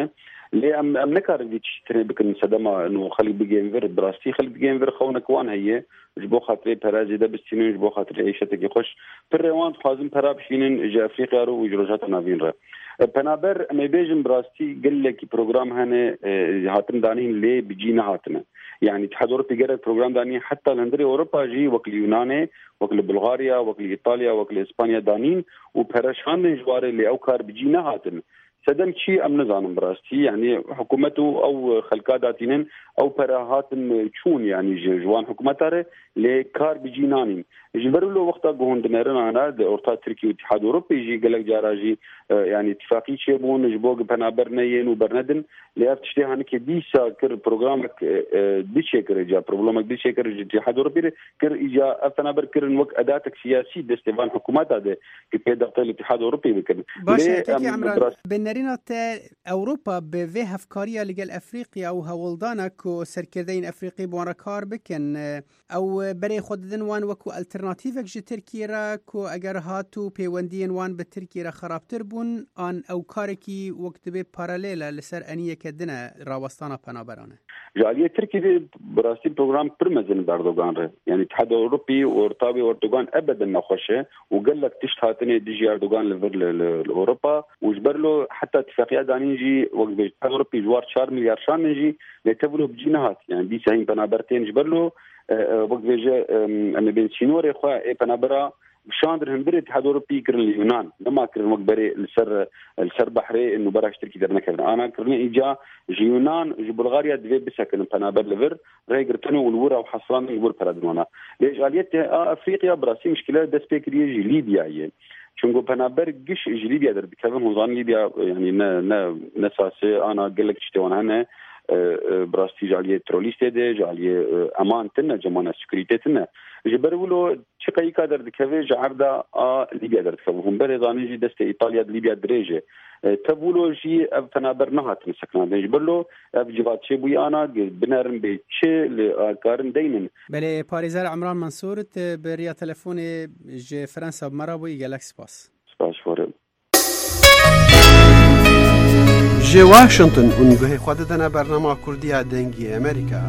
لي ام ام نكار في تشتري بكن سدما انه خلي بيجين فير براستي خلي بيجين فير خونك وان هي جبو خاطري براجي ده بستينين جبو خاطري عيشتك يخش بالروان خازم برابشينين جا افريقيا رو وجروجات نافين را بنابر ما بيجن براستي قال لك بروجرام هنا هاتن دانين لي بيجينا هاتنا يعني اتحاد اوروبي قرر بروجرام داني حتى لندري اوروبا جي وكل يوناني وكل بلغاريا وكل ايطاليا وكل اسبانيا دانين وبرشان من جوار اللي اوكار بيجينا هاتن سدم شيء ام نظام براستي يعني حكومته او خلقاداتين او براهات تشون يعني جوان حكومتاره لكار بجينانين جبروا له وقتها جهون دمرنا انا اورتا تركيا والاتحاد الاوروبي يجي قال لك جاراجي يعني اتفاقيه شيبون جبوق بنابرنين وبرندن اللي افتشتي هنك ديسا كر برنامجك ديشكر جا برنامج ديشكر الاتحاد الاوروبي كر اجا افنابر كر وقت اداتك سياسي دستيفان حكومات هذا كيف ضغط الاتحاد الاوروبي بكن باشه كي عمران بنرينات اوروبا به هفكاريه لقال افريقيا او هولدانك وسركردين افريقي بوان كار بكن او بري خودن وان وكو الترناتيفك جي تركيا را كو اگر هاتو بيوندين وان بتركيا را خرابتر بون ان او كاركي وقت به باراليلا لسر انيه كدنا راوستانا بنابرانه جاليه تركيا براستي بروجرام برمزن باردوغان ره يعني الاتحاد الاوروبي وارتابي اردوغان ابدا ما خوشه وقال لك تشت هاتني ديجي اردوغان لفر لاوروبا وجبر له حتى اتفاقيه دانيجي وقت الاتحاد الاوروبي جوار أربعة مليار شان نجي لتبلو بجينات يعني دي ساين بنابرتين جبر له وقت بيجي ان بين سينوري خو اي بنابرا شاندر هندري الاتحاد الاوروبي كرن اليونان لما كرن وقت بري السر السر بحري انه براش تركي درنا كرنا انا كرن اجا يونان بلغاريا دفي بسكن بنابر لفر ريغرتنو والورا وحصلان يقول بلادنا ليش قاليت افريقيا براسي مشكله دس بيكري ليبيا هي چونگو بنابر گش ليبيا در بكفن هوزان ليبيا يعني نا نا نساسي انا قال لك شتون هنا براستي جاليه تروليست ده جاليه امان تنه جمانه سكيورتي تنه جبرولو شقي قادر دكفي جعردا ليبيا در هم بريزاني جي دست ايطاليا ليبيا دريجه تبولو جي افنابر نهات مسكنا جبرلو افجبات شي بو انا بنرم بيتش لكارن دينن بله باريزار عمران منصور بريا تليفون جي فرنسا مرابو جالاكسي باس سباش فور جي واشنطن اونگوه خودتنا برنامه کردی دنگی امریکا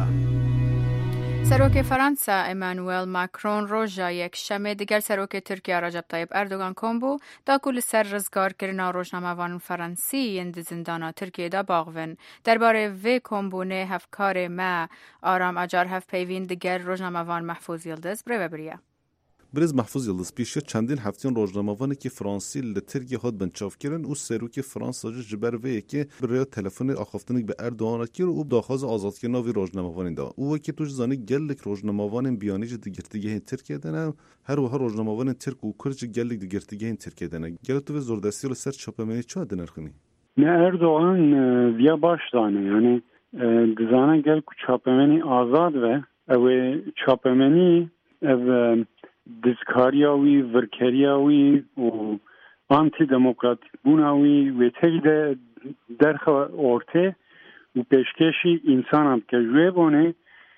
سروک فرانسا امانوئل ماکرون روژا یک شمه دیگر سروک ترکیه رجب طیب اردوغان کمبو دا کل سر رزگار کرنا روزنامه‌وان فرانسی اند زندانا ترکیه دا باغون درباره وی کمبونه هفکار ما آرام اجار هف پیوین دیگر روزنامه‌وان محفوظ یلدز بره بریا برز محفوظ یلدز پیش چندین هفتین روزنامه‌وانی که فرانسی لترکیه خود بنچاف کردن او سروک فرانسا جبر وی که برای تلفن آخفتنی به اردوغان کیر او داخواز آزاد کردن وی روزنامه‌وان دا او که توش زانی گلک روزنامه‌وان بیانیج دیگرتگی ترکیه دنه هر و هر روزنامه‌وان ترک و کرد گلک دیگرتگی ترکیه دنه گل تو زوردستی ل سر چاپمنی چه دنر خونی نه اردوغان ویا باش دانه یعنی دزانه گلک چاپمنی آزاد و او چاپمنی او دزکاریاوی ورکریاوی و آنتی دموکراتیک بوناوی و تجد درخ اورته و پیشکشی انسان هم که جوه بونه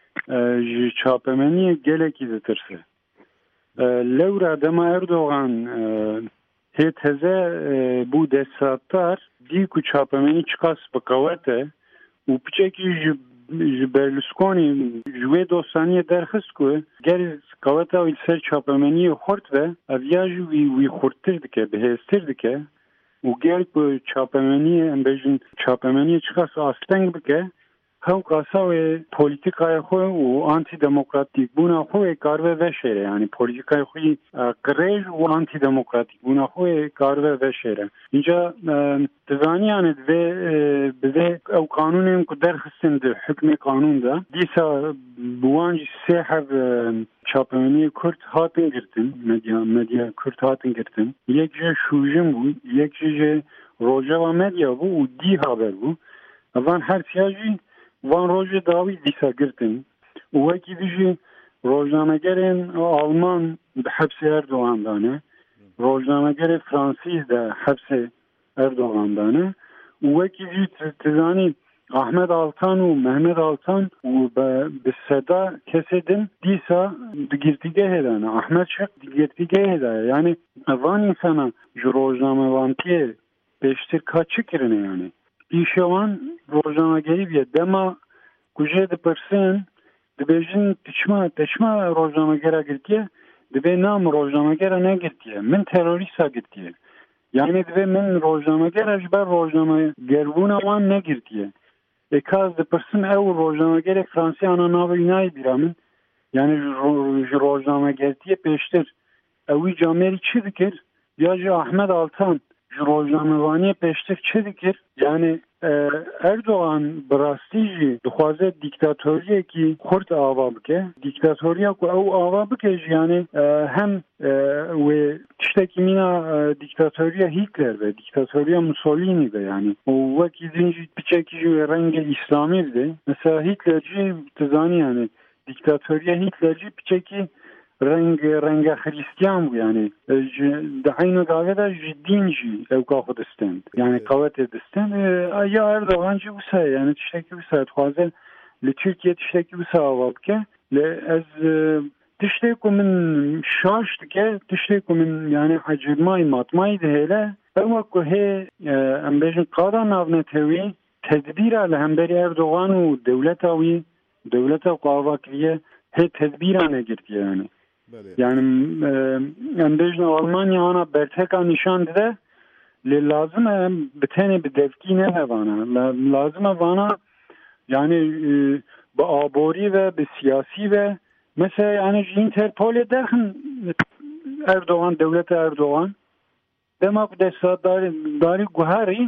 چاپمنی گلکی دترسه لورا دما اردوغان هیت هزه بود ساتار دی که چاپمنی چکاس بقوته و پچکی برلوسکونی جوه دوستانی درخست که گر قوتا وی سر چاپمنی خورد و اویاجو وی وی خورتر دکه بهستر دکه و گر که چاپمنی امبیجن چاپمنی چکاس آستنگ بکه هم قاسا پولیتیکای خو و آنتی دموکراتیک بونا خو کارو وشره یعنی پولیتیکای خو قریج و آنتی دموکراتیک بونا خو کارو وشره اینجا تزانی یعنی به به او قانونیم که درخستن ده حکم قانون ده دیسا بوانج سه حب چاپمنی کرد هاتن گرتن مدیا مدیا کرد هاتن گرتن یک جه شوجم بود یک جه روجا و مدیا بود و دی هابر بود اوان هر سیاجی وان روز داوی دیسا گرتن و وکی دیجی روزنامه‌گرین آلمان به حبس اردوغان دانه روزنامه‌گر فرانسیز ده حبس اردوغان دانه و وکی دیجی تزانی احمد آلتان و محمد آلتان و به صدا کسی دن دیسا دگرتیگه هدانه احمد شق دگرتیگه هدانه یعنی وان انسانا جو روزنامه وانتیه بیشتر کچی کرنه یعنی پیشەوان ڕۆژنامەگەری بێت دەما کوژێ دەپرسن دەبێژن تچما تچما ڕۆژنامەگەرە گرتیە دەبێ نام ڕۆژنامەگەرە نەگرتیە من تەرۆریستا گرتیە یعنی دەبێ من ڕۆژنامەگەرەش بەر ڕۆژنامەگەربوونەوان نەگرتیە ئێکاس دەپرسن ئەو ڕۆژنامەگەرێک فرانسیانە ناوی نای بیرا من یعنی ڕۆژنامەگەرتیە پێشتر ئەوی جامێری چی دکرد یا ژ ئەحمەد ئاڵتان ڕۆژنامەوانیە پێشتر چی دکرد یعنی ئەردۆغان بەڕاستیژی دخوازێت دیکتاتۆریەکی خورد ئاوا بکە دیکتاتۆریا و ئەو ئاوا بکە ژیانێ هەم وێ تشتێکی مینە دیکتاتۆریە هیتلەر بێ دیکتاتۆریە موسۆلینی بێ ینی وەکی زنجی پچێکی ڕەنگە ئیسلامی بدێ مثلا هیتلەرجی تزانی یانێ دیکتاتۆریە هیتلەرجی پچێکی رنگ رنگ خریستیان بو یعنی دعینو داغدا جدین جی او کاخو دستند یعنی قوت دستند یا اردوغان جی بوسا یعنی تشتکی بوسا تخوازن لترکیه تشتکی بوسا آواب که از تشتکو من شاشت که تشتکو من یعنی حجرمای ماتمای دهیله اما که هی ام بیشن قادا ناونتوی تدبیر لهمبری اردوغان و دولتاوی دولتا قاواکلیه هی تدبیرانه گرتیه یعنی yani em bejna Almanya ana berteka nişan dide le lazım bitene bir devki ne vana lazım vana yani bu abori ve bir siyasi ve mesela yani Interpol'e derken Erdoğan devlet Erdoğan demek desa dari dari guhari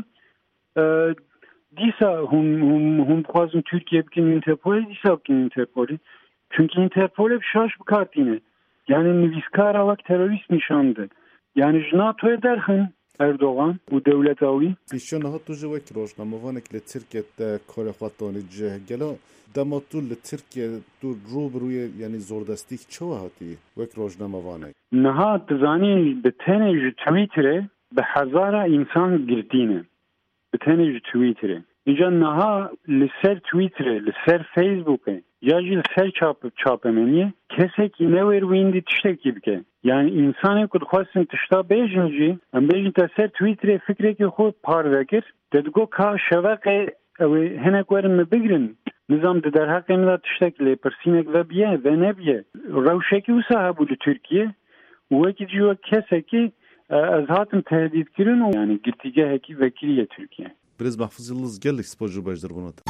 disa hum hum hum khazın Türkiye bikin Interpol'e disa bikin Interpol'e çünkü Interpol'e bir şaş bu kartine yani nivîskara vek terörist nişandı. Yani ji NATO'ya derxin Erdoğan û dewleta wî. Pîşaniha tu ji wek rojnamevanek li Tirkiye te karê xwe danî cih gelo dema tu li Tirkiye tu rûbirûyê yanî zordestî çawa hatî wek rojnamevanek? Niha dizanî bi tenê ji Twitterê bi hezara însan girtîne. Bi tenê ji Twitterê. Îca niha li ser Twitterê, li ser Facebookê ya jî ser çapemeniye kesekî newêr wîndî tiştekî bike. Yani insanê ku dixwastin tişta bêjin jî em bêjin te ser Twitterê fikrekî xwe par vekir te digo ka şeveqê ew ê hinek werin me bigirin nizam di derheqê me de tiştek lêpirsînek vebiye ve nebiye. Rewşekî wisa hebû li Tirkiye û wekî jî wek kesekî ez hatim tehdîtkirin û yani girtîgehekî vekiriye Tirkiye. Birêz Mehfûz Yıldız gelek spas ji baş derbûna te.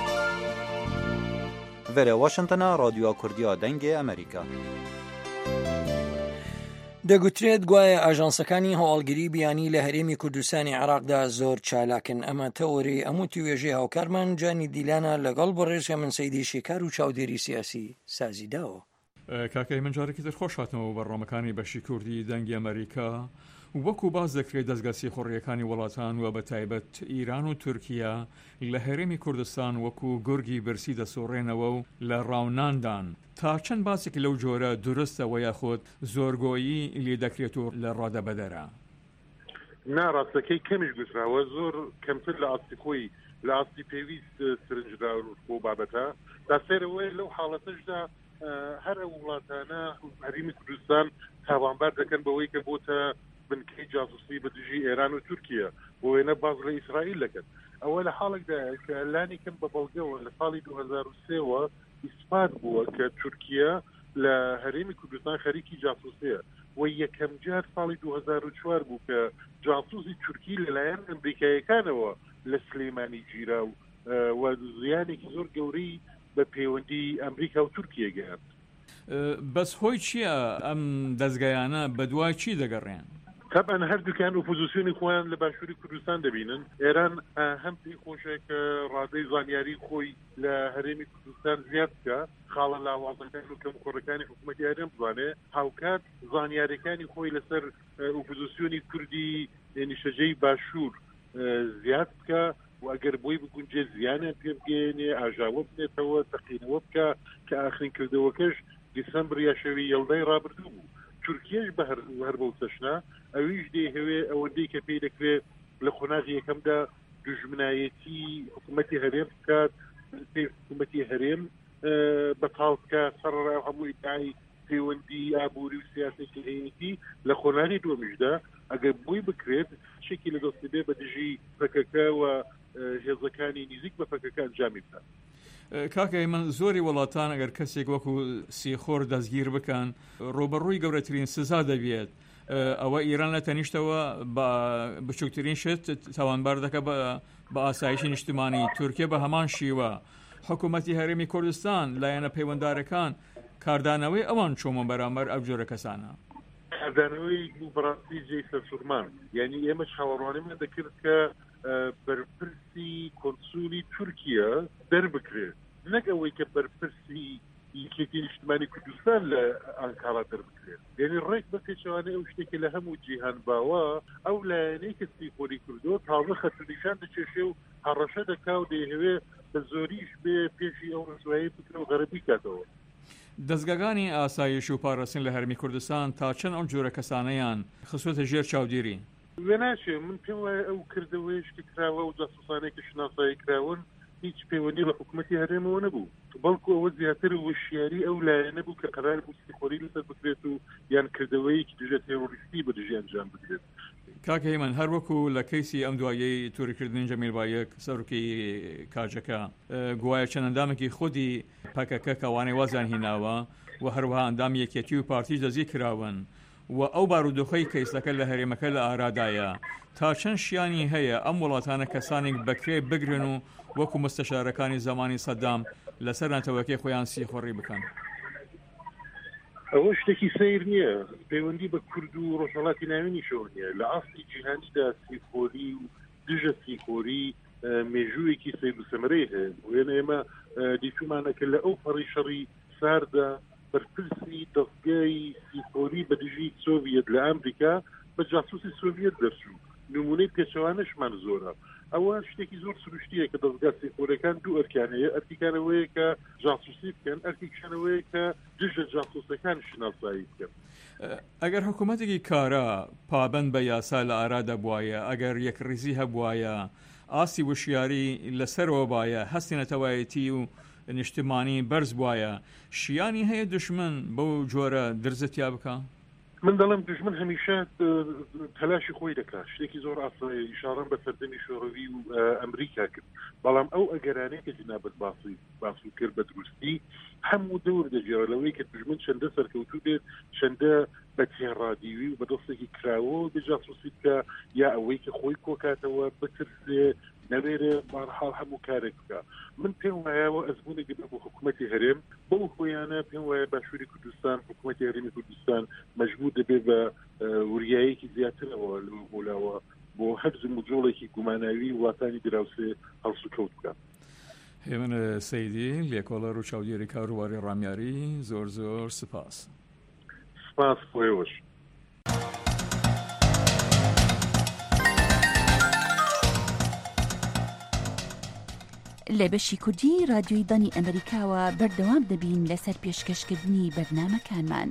Vere Washingtona Radyoya Kurdiya Dengê Amerîka. دەگوترێت گوایە ئاژانسەکانی هەواڵگیری بیانی لە هەرێمی کوردستانی عێراقدا زۆر چالاکن ئەمە تەوەری هەموو توێژەی هاوکارمان جانی دیلانە لەگەڵ بۆ ڕێژە من سەیدی شێکار و چاودێری سیاسی سازیداوە. کاکەی من جارێکی تر خۆش هاتمەوە بەڕۆمەکانی بەشی کوردی دەنگی ئەمریکا وەکو باز دەکرێت دەستگاسی خۆڕیەکانی وڵاتان و بە تایبەت ئیران و تورکیا لە هەرێمی کوردستان وەکو گورگی برسی دەسۆڕێنەوە و لە ڕاوناندان تا چەند باسێکی لەو جۆرە درستەوە یاخۆت زۆرگۆیی لێ دەکرێت و لە ڕادەبەدەرە ناڕاستەکەی کەمیش گوتراوە زۆر کەمتر لە ئاستی خۆی لە ئاستی پێویست سرنجدا بۆ بابەتە تا سێرەوەی لەو حاڵەتەشدا هەر وڵاتانە هەرێمی کوردستان تاوانبار دەکەن بەوەی کە بۆتە بنکەی جاسوسی بە دژی ئێران و تورکیا بۆ وێنە باز لە ئیسرائیل دەکەن ئەوە لە حاڵێکدا کە ئەلانی کەم بە بەڵگەوە لە ساڵی دوو هەزار و سێەوە ئیسپات بووە کە تورکیا لە هەرێمی کوردستان خەریکی جاسوسیە و یەکەم جار ساڵی دوو هەزار و چوار بوو کە جاسوسی تورکی لەلایەن ئەمریکایەکانەوە لە سلێمانی گیرا و و زیانێکی زۆر گەورەی بە پەیوەندی ئەمریکا و تورکیە گەیاند. بەس هۆی چییە ئەم دەستگایانە بە دوای چی دەگەڕێن؟ طبعا هەردووکیان ئۆپۆزیسیۆنی خۆیان لە باشووری کوردستان دەبینن. ئێران هەم پێی خۆشە کە ڕادەی زانیاری خۆی لە هەرێمی کوردستان زیاد بکە خاڵە لاوازەکان و کەمخۆڕەکانی حکوومەتی ئێران بزانێ هاوکات زانیاریەکانی خۆی لەسەر ئۆپۆزیسیۆنی کوردی نیشەجەی باشوور زیاد بکە و ئەگەر بۆی بگونجێ زیانیان پێ بگەێنێ ئاژاوە بنێتەوە تەقینەوە بکە کە ئاخرین کردەوەکەش دیسەمبر یا شەوی یەڵدەی ڕابردوو بوو. تورکیەش بە هەر بەو چەشنا ئەویش دێ هەوێ ئەوەندەی کە پێی دەکرێت لە خۆناغی یەکەمدا دوژمنایەتی حکوومەتی هەرێم بکات پێی حکوومەتی هەرێم بەتاڵ بکات سەرڕای هەموو ئیدعای پەیوەندی ئابووری و سیاسەتی هەیەتی لە خۆناغی دووەمیشدا ئەگەر بۆی بکرێت شێکی لە دەست بێ بە دژی پەکەکە و هێزەکانی نزیک بە پەکەکە ئەنجامی بدات. کاکەی من زۆری وڵاتان ئەگەر کەسێک وەکو سیخۆر دەستگیر بکەن ڕۆبەڕووی گەورەترین سزا دەبێت. ئەوە ئیران لە تەنیشتەوە بە بچووکترین شت تاوانبار دەکە بە ئاسایشی نیشتمانی تورکیا بە هەمان شیوە. حکوومەتی هەرێمی کوردستان لایەنە پەیوەنددارەکان کاردانەوەی ئەوان چۆمە بەرامبەر ئەو جۆرە کەسانە. کاردانەوەی بەڕاستی جێی سەرسوورمان، یعنی ئێمە چاوەڕوانیمان دەکرد کە بەرپرسی کۆنسولی تورکیا دەربکرێت، نەک ئەوەی کە بەرپرسی یەکێتی نیشتمانی کوردستان لە ئەنکارا دەربکرێت. یعنی ڕێک بە پێچەوانەی ئەو شتێکی لە هەموو جیهان باوە ئەو لایەنەی کە سیخۆری کردەوە تازە خەتونیشان دەچێشێ و هەڕەشە دەکا و دەیهوێ بە زۆریش بێ پێشی ئەو ڕسوایی بکرێ و غەربی کاتەوە. دەستگاکانی ئاسایش و پاراستن لە هەرمی کوردستان تا چەند ئەم جۆرە کەسانەیان خسوەتە ژێر چاودێری؟ وێ ناچێ من پێم وایە ئەو کردەوەیش کە کراوە و جاسوسانێکی شناسایی کراون هیچ پەیوەندی بە حکوومەتی هەرێمەوە نەبوو، بەڵکو ئەوە زیاتر وشیاری ئەو لایەنە بوو کە قەرار بوو سیخۆری لەسەر بکرێت و یان کردەوەیەکی دژە تێڕۆریستی بەدژی ئەنجام بدرێت. کاکەی من هەر وەکو لە کەیسی ئەم دوایەی تووریکردنی جەمیل بایەک سەرۆکی کاجەکە گوایە چەند ئەندامێکی خودی پەکەکە کەوانەی وازان هیناوە و هەروەها ئەندام یەکێتی و پارتیش دەزی کراون و ئەو بارودۆخەی کەیسەکە لە هەرێمەکە لە ئارادایە تا چەند شیانی هەیە ئەم وڵاتانە کەسانێک بەکرێ بگرن و وەکو مستەشارەکانی زمانی سەدام لەسەر نەتەوەکەی خۆیان سیخۆڕی بکەن. ئەوە شتێکی سیر نییە، پەیوەندی بە کورد و ڕۆژهەڵاتی ناوێنی شەوە نییە. لە ئاستی جیهانیدا سیخۆری و دژە سیخۆری مێژوویەکی سیر و سەمرەی هەیە. وێنە ئێمە دیچومانەکە لە ئەو پەڕی شەڕی ساردا بەرپرسی دەستگای سیخۆری بە دژی سۆڤیەت لە ئەمریکا بە جاسوسی سۆڤیەت دەرچوو. نمونەی پێچەوانەشمان زۆرە. ئەوە شتێکی زۆر سروشتیە کە دەستگا سیخۆرەکان دوو ئەرکانەیە، ئەرکیکانەوەیە کە جاسوسی بکەن، ئەرکیکانەوەیە کە دژە جاسوسەکان شناسایی بکەن. ئەگەر حکوومەتێکی کارا پابەند بە یاسا لە ئارادا بواە، ئەگەر یەکڕیزی هەبواە، ئاسی وشیاری لەسەرەوە باە، هەستی نەتەوایەتی و نیشتمانی بەرز بواە، شیانی هەیە دشمن بەو جۆرە درزتیا بکە؟ من دەڵم دژمن هەمیشە تەلاشی خۆی دەکات، شتێکی زۆر ئاسایی ئیشارەم بە سەردەمی شۆڕەوی و ئەمریکا کرد، بەڵام ئەو ئەگەرانەیە کە جنابەت باسی باسی کرد بە دروستی هەموو دەور دەجێڕە لەوەی کە دژمن چەندە سەرکەوتوو بێت، چەندە بە تێڕادیوی و بە دەستێکی کراوە بجاسوسی بکە یا ئەوەی کە خۆی کۆکاتەوە بترسێ نەبێرە بەرحاڵ هەموو کارێک بکە. من پێم وایەوە ئەزمونێکی بە بۆ حکوومەتی هەرێم بەو خۆیانە پێم وایە باشووری کوردستان حکوومەتی هەرێمی کوردستان مەجبور دەبێت بە وریایەکی زیاترەوە لەوە بۆلاوە بۆ هەرزم و جۆڵێکی گوماناوی وڵاتانی دراوسێ هەڵسو کەوت بکە. هێمن سەیدی لێکۆڵەر و چاودێری کاروباری ڕامیاری زۆر زۆر سپاس. سپاس خۆیەوەش. لە بەشی کوردی رادیۆی دانی ئەمریکاوە بەردەوام دەبین لەسەر پێشکەشکردنی بەرنامەکانمان.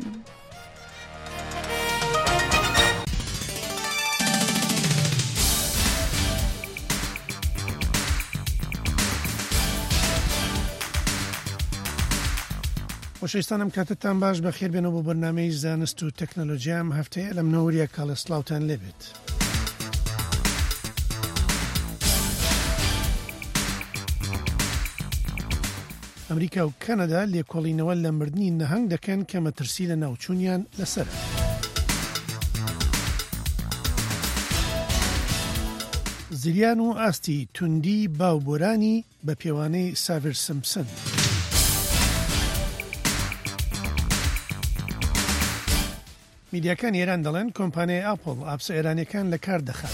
خۆشەویستانم کاتتان باش بەخێر بێنەوە بۆ بەرنامەی زانست و تەکنۆلۆژیام هەفتەیە لە منەوەریە کاڵەسلااوتان لێبێت. ئەمریکا و کەنەدا لێکۆڵینەوە لە مردنی نەهەنگ دەکەن کە مەترسی لە ناوچوونیان لەسەر. زریان و ئاستی توندی باوبۆرانی بە پێوانەی ساڤر سمپسن. میدیاکان ئێران دەڵێن کۆمپانیای ئاپڵ ئاپسە ئێرانیەکان لە کار دەخات.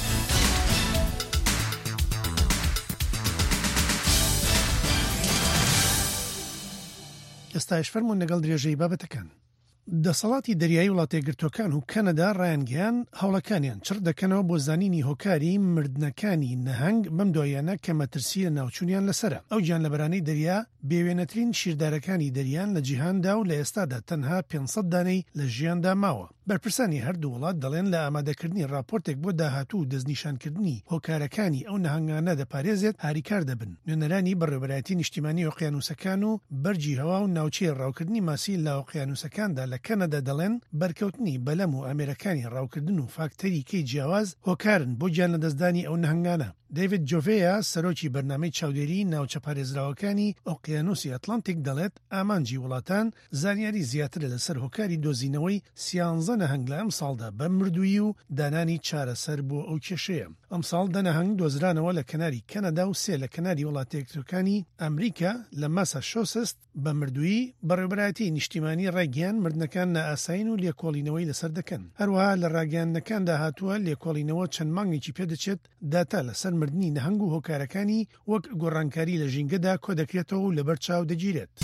ئێستاش فەرمونون لەگەڵ درێژەی بابەتەکان. دەسەڵاتی دەریایی وڵاتە یەکگرتووەکان و کەنەدا ڕایانگەیان هەوڵەکانیان چڕ دەکەنەوە بۆ زانینی هۆکاری مردنەکانی نەهەنگ بەم دوایانە کە مەترسی لە ناوچوونیان لەسرە. ئەو گیان لەبەرانەی دەریا بێوێنەترین شیردارەکانی دەریان لە جیهاندا و لە ئێستادا تەنها پێنجسەد دانەی لە ژیاندا ماوە. بەرپرسانی هەردوو وڵات دەڵێن لە ئامادەکردنی راپۆرتێک بۆ داهاتوو و دەستنیشانکردنی هۆکارەکانی ئەو نەهەنگانە دەپارێزێت هاریکار دەبن. نوێنەرانی بەڕێوەبەرایەتی نیشتیمانی ئۆقیانوسەکان و بەرجی هەوا و ناوچەی ڕاوکردنی ماسی لە ئۆقیانوسەکاندا لە کەنەدا دەڵێن بەرکەوتنی بەلەم و ئەمریکانی ڕاوکردن و فاکتەری کەی جیاواز هۆکارن بۆ گیان لەدەستدانی ئەو نەهنگانە. دەیڤید جۆڤەیە سەرۆکی بەرنامەی چاودێری ناوچە پارێزراوەکانی ئۆقیانوسی ئەتلانتیک دەڵێت ئامانجی وڵاتان زانیاری زیاتر لەسەر هۆکاری دۆزینەوەی سیانزە نەهنگ لە ئەم ساڵدا بە مردووی و دانانی چارەسەر بۆ ئەو کێشەیە. ئەم ساڵ دەنەهنگ دۆزرانەوە لە کەناری کەنەدا و سێ لە کەناری وڵاتە یەکگرتوەکانی ئەمریکا لە ماساچوسەتس بە مردووی بەڕێوەبەرایەتی نیشتیمانی ڕێگەیان مردنەکان نائاساین و لێکۆڵینەوەی لەسەر دەکەن. هەروەها لە ڕاگەیاندنەکاندا هاتووە لێکۆڵینەوە چەند مانگێکی پێدەچێت داتا لەسەر مردنی نەهنگ و هۆکارەکانی وەک گۆڕانکاری لە ژینگەدا کۆ دەکرێتەوە و لەبەر چاو دەگیرێت.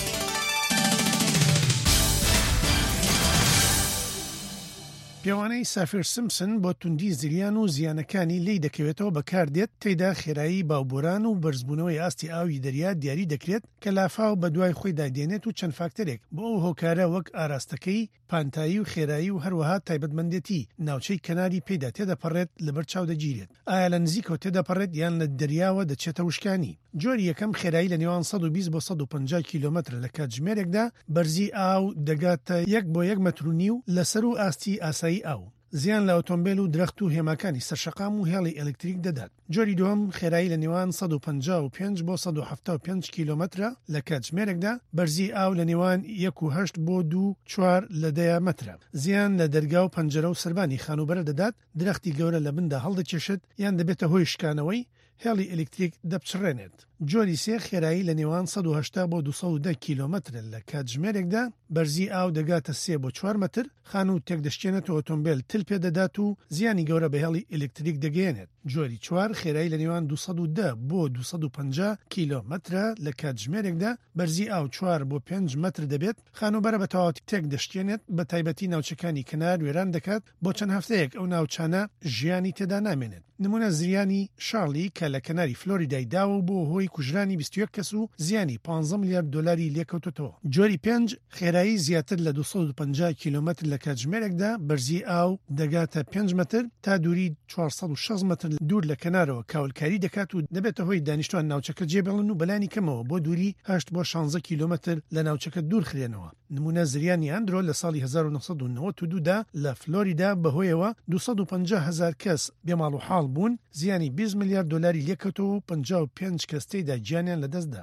پیاوانەی سافیر سمسن بۆ توندی زریان و زیانەکانی لی دەکەوێتەوە بەکاردێت تێیدا خێرایی باوبۆران و بەرزبوونەوەی ئاستی ئاوی دەریا دیاری دەکرێت کە لافاو بە دوای خۆی دادێنێت و چەند فاکتەرێک بۆ ئەو هۆکارە وەک ئاراستەکەی پانتایی و خێرایی و هەروەها تایبەتمەندێتی ناوچەی کەناری پێدا تێدەپەڕێت لەبەر چاو دەگیرێت. ئایا لە نزیکەوە تێدەپەڕێت یان لە دەریاوە دەچێتە وشکانی. جۆری یەکەم خێرایی لە نێوان سەد و بیست بۆ سەد و پەنجا کیلۆمەتر لە کاتژمێرێکدا بەرزی ئاو دەگاتە یەک بۆ یەک مەتر و نیو لەسەر و ئاستی ئاسایی ئاو. زیان لە ئۆتۆمبیل و درەخت و هێماکانی سەرشەقام و هێڵی ئەلکتریک دەدات. جۆری دووەم خێرایی لە نێوان سەد و پەنجا و پێنج بۆ سەد و هەفتە و پێنج کیلۆمەترە لە کاتژمێرێکدا بەرزی ئاو لە نێوان یەک و هەشت بۆ دوو چوار لە دەیە مەترە. زیان لە دەرگا و پەنجەرە و سەربانی خانوبەرە دەدات، درەختی گەورە لە بندا هەڵدەکێشێت یان دەبێتە هۆی شکانەوەی هێڵی ئەلکتریک دەپچڕێنێت. جۆری سێ خێرایی لە نێوان سەد و هەشتا بۆ دووسەد و دە کیلۆمەتر لە کاتژمێرێکدا بەرزی ئاو دەگاتە سێ بۆ چوار مەتر، خان و تێکدەشتێنێت و ئۆتۆمبیل تل پێدەدات و زیانی گەورە بە هێڵی ئەلکتریک دەگەێنێت. جۆری چوار خێرایی لە نێوان دووسەد و دە بۆ دووسەد و پەنجا کیلۆمەترە لە کاتژمێرێکدا بەرزی ئاو چوار بۆ پێنج مەتر دەبێت، خانوبەرە بە تەواوەتی تێک دەشتێنێت، بە تایبەتی ناوچەکانی کەنار وێران دەکات، بۆ چەند هەفتەیەک ئەو ناوچانە ژیانی تێدا نامێنێت. نمونە زریانی شارلی کە لە کەناری فلۆریدای داوە و بۆ هۆی کوژرانی بیست و یەک کەس و زیانی پانزە میلیارد دۆلاری لێکەوتەوە. جۆری پێنج خێرایی زیاتر لە دووسەد و پەنجا کیلۆمەتر لە کاتژمێرێکدا بەرزی ئاو دەگاتە پێنج مەتر تا دووری چوارسەد و شەش مەتر دوور لە کەنارەوە کاولکاری دەکات و دەبێتە هۆی دانیشتوان ناوچەکە جێبێڵن و بەلانی کەمەوە بۆ دووری هەشت بۆ شانزە کیلۆمەتر لە ناوچەکە دوور خرێنەوە. نمونە زریانی ئەندرۆ لە ساڵی هەزار و نەوەسەد و نەوەت و دوودا لە فلۆریدا بەهۆیەوە دووسەد و پەنجا هەزار کەس بێماڵ و حاڵ بوون، زیانی بیست میلیارد دۆلاری لێکەوتەوە و پەنجا و پێنج کەس تێیدا گیانیان لەدەستدا.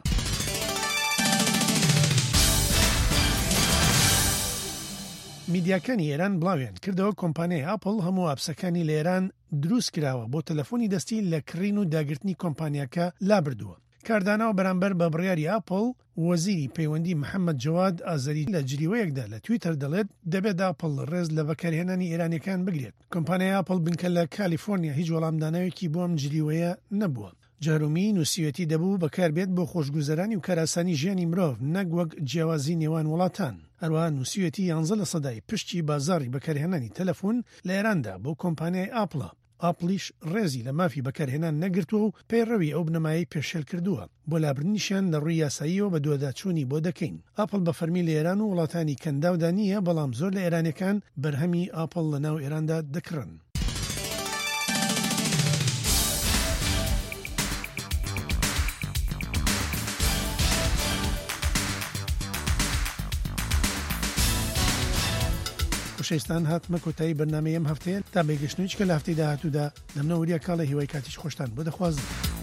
میدیاکانی ئێران بڵاویان کردەوە کۆمپانیای ئاپڵ هەموو ئاپسەکانی لە ئێران دروست کراوە بۆ تەلەفۆنی دەستی لە کڕین و داگرتنی کۆمپانیاکە لابردووە. کاردانەوە بەرامبەر بە بڕیاری ئاپڵ، وەزیری پەیوەندی محەممەد جەواد ئازەری لە جریوەیەکدا لە تویتەر دەڵێت دەبێت ئاپڵ ڕێز لە بەکارهێنانی ئێرانیەکان بگرێت. کۆمپانیای ئاپڵ بنکە لە کالیفۆرنیا هیچ وەڵامدانەوەیەکی بۆ ئەم جریوەیە نەبووە. جارومی نووسیوەتی دەبوو بەکاربێت بۆ خۆشگوزەرانی و کاراسانی ژیانی مرۆڤ نەک وەک جیاوازی نێوان وڵاتان. هەروەها نووسیوەتی یانزە لە سەدای پشتی بازاڕی بەکارهێنانی تەلەفۆن لە ئێراندا بۆ کۆمپانیای ئاپڵە. ئاپلیش ڕێزی لە مافی بەکارهێنان نەگرتووە و پەیڕەوی ئەو بنەمایی پێشێل کردووە. بۆ لابرنیشیان لە ڕووی یاساییەوە بە دووەداچوونی بۆ دەکەین. ئاپڵ بە فەرمی لە ئێران و وڵاتانی کەنداودا نییە، بەڵام زۆر لە ئێرانیەکان بەرهەمی ئاپڵ لە ناو ئێراندا دەکڕن. خۆشەویستان هاتمە کۆتایی بەرنامەی ئەم هەفتەیە تا بێگەشتنەوەی کە لە هەفتەی داهاتوودا لەم نەوەریە کاڵە هیوای کاتیش خۆشتان بۆ دەخوازم.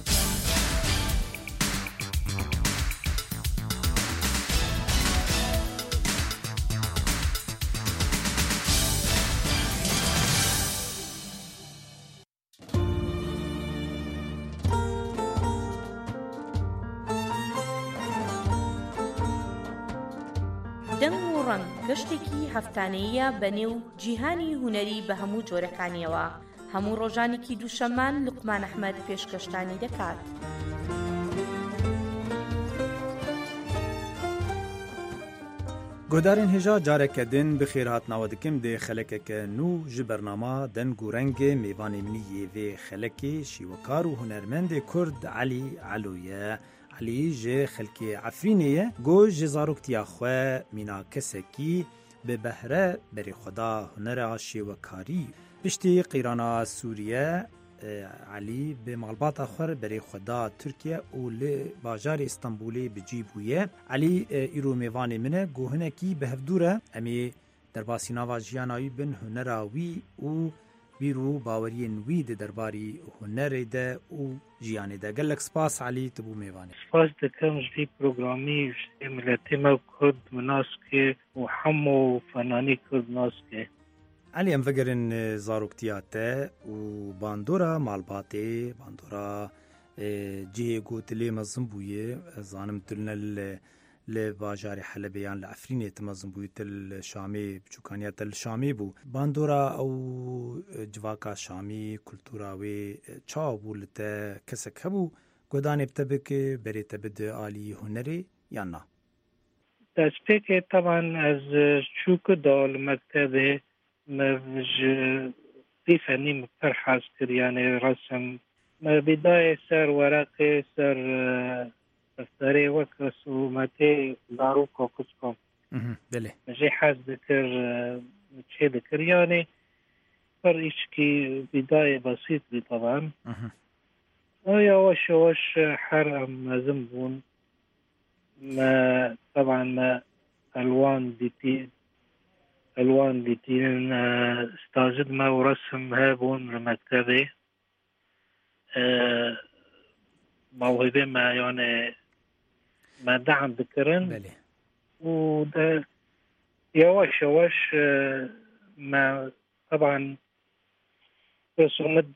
گەشتێکی هەفتانەیە بەنێو جیهانی هونەری بە هەموو جۆرەکانیەوە. هەموو ڕۆژانێکی دووشەممان لوقمان ئەحمەد پێشکەشتانی دەکات. گۆدارên hêja careke din bi xêrhatnawe dikim dê xelekeke nû ji bernama deng û rengê mêvanê minî vê xelekê şîwekar û hunermendê Kurd Elî Eloye. Elî ji xelkê Efrînê ye, got ji zaroktiya xwe mîna kesekî bi behre berê xwe da hunera şêwekarî. Piştî qîrana Sûriye علی به مالبات آخر برای خدا ترکیه و ل باجار استانبولی بجی بویه علی ایرو میوان منه گوهنه کی به هفدوره امی در باسینا و جیانایی بن هنراوی و بیرو باوری نوی ده درباری هنر ده و جیانه ده گلک سپاس علی تبو میوانه سپاس دکم جدی پروگرامی جدی ملتی ما کرد مناسکه و همو فنانی کرد مناسکه علی ام فکرن زاروکتیاته و باندورا مالباته باندورا جه گوتلی مزن بویه زانم تلنا ل باجار حلبیان لعفرینه تمزن بوی تل شامی بچوکانیا تل شامی بو باندورا او جواکا شامی کلتوراوی چا بولته کسک هبو گودانی بتبک بری تبد آلی هنری یا نه دسپیک طبعا از چوک دال مکتبه مج في فني فرحاز كرياني رسم بداية سر ورقي سر دفتري وكرسوماتي داروكو كسكم بله مجي حاز ذكر مجي ذكر يعني فريشكي بداية بسيط بي طبعا ويا وش وش حرم زنبون ما طبعا ما ألوان ديتي الوان ديتين استاجد ما ورسم هابون المكتبة موهبة ما يعني ما دعم ذكرن بله وده يواش يواش ما طبعا رسومد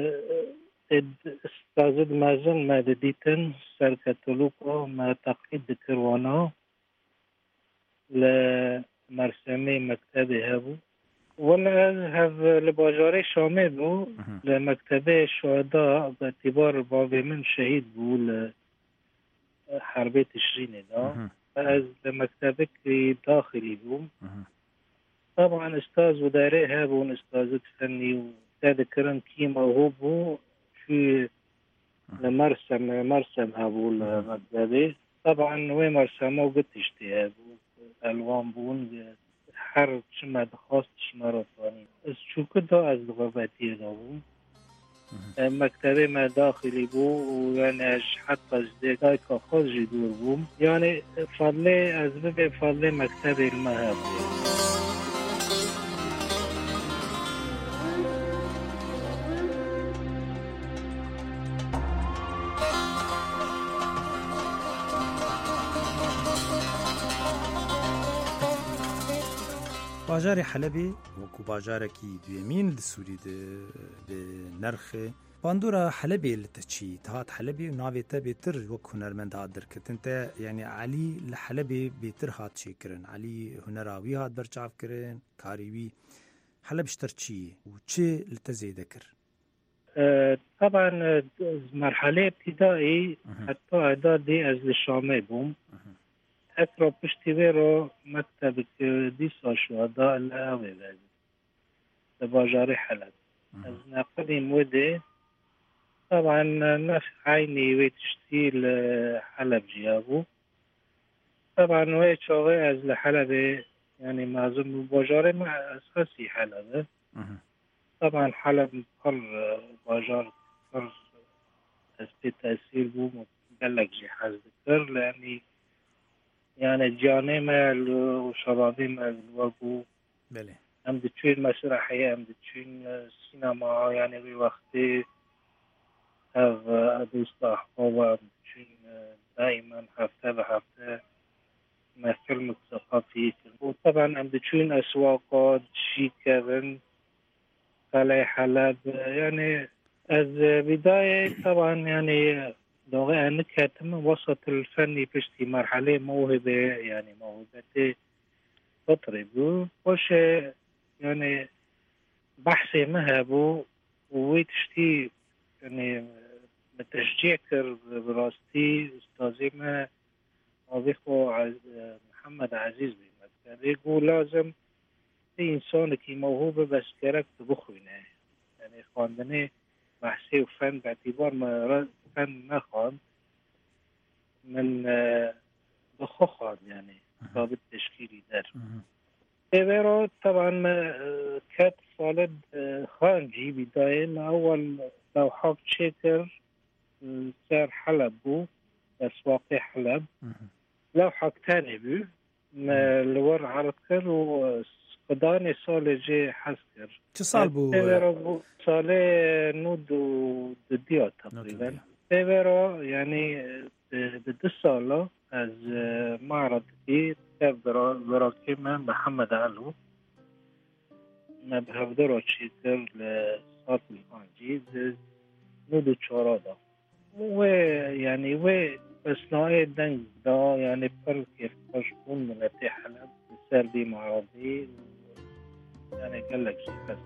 استاجد ما زن ما ديتن سركتلوكو ما تقليد ذكروانا ل مرسمي مكتبي هابو ولا هاف لباجاري شامي بو لمكتبي الشهداء باعتبار بابي من شهيد بو حربية تشرين دا فاز لمكتبك داخلي بو طبعا استاذ وداري هابو استاذ فني وتذكرن كي موهوب بو في لمرسم مرسم هابو المكتبي طبعا وين مرسمه وقت اشتي هابو الوان بون هر چما دخواست شما را فانی از چوکه دا از غربتی دا بون مکتبه ما داخلی بو و یعنی از حتی از دیگای که خود جدور بون یعنی فضله از ببه فضله مکتبه المها بود باجار حلبی وکو باجار کی دویمین لسوری ده نرخ باندورا حلبی لتچی تهات حلبی و ناویتا بیتر وکو هنرمند هات درکتن تا یعنی علی لحلبی بیتر هات چی کرن علی هنراوی هات برچاف کرن کاریوی حلبشتر چی و چه لتزیده کر طبعا مرحله ابتدائي حتى اعدادي از الشامي بوم اقرا پشتی رو مکتب دیسا شهداء الاوی لازم لباجار حلب از نقلی موده طبعا نفس عيني ويتشتي لحلب جيابو طبعا ويتشاغي از لحلب يعني معظم باجار مع اساسي حلب طبعا حلب كل باجار كل اسبي تأثير بو مقلق جي حاز ذكر لاني يعني جاني مال وشبابي مال وقو بله هم دتشين مسرحية هم دتشين سينما يعني في وقتي هاف أدوست أحبابا دتشين دائما هفته بهفته ما فيلم ثقافي وطبعا هم دتشين أسواقات شيك كذن قلعة حلب يعني از بداية طبعا يعني دوغي أنك هتم وسط الفني بشتي مرحلة موهبة يعني موهبة تطرب وش يعني بحثي مهبو ويتشتي يعني بتشجيع كر براستي استاذي ما أضيفه عز محمد عزيز بمكتب يقول لازم في إنسان كي موهوبة بس كرك تبخوينه يعني خواندني بحثي وفن باعتبار ما فن نخوان من بخوخان يعني ضابط تشكيلي در إيفيرو طبعا ما كانت صالد خانجي بداية ما أول لو حاب شكر سار حلب بو أسواقي حلب لو حاب تاني بو ما لور عرض كر وقداني صالي جي حسكر چه سال بو؟ إيفيرو صالي نود وديات تقريبا إيفيرو يعني بدي سالة از معرض كي كتاب براكيمة محمد علو ما بهفدرو تشيكر لصاط الخانجي نودو تشارادا و يعني و اثناء دنگ دا يعني پر كيف تشكون من اتي حلب بسال دي معرضي يعني قال لك شيء بس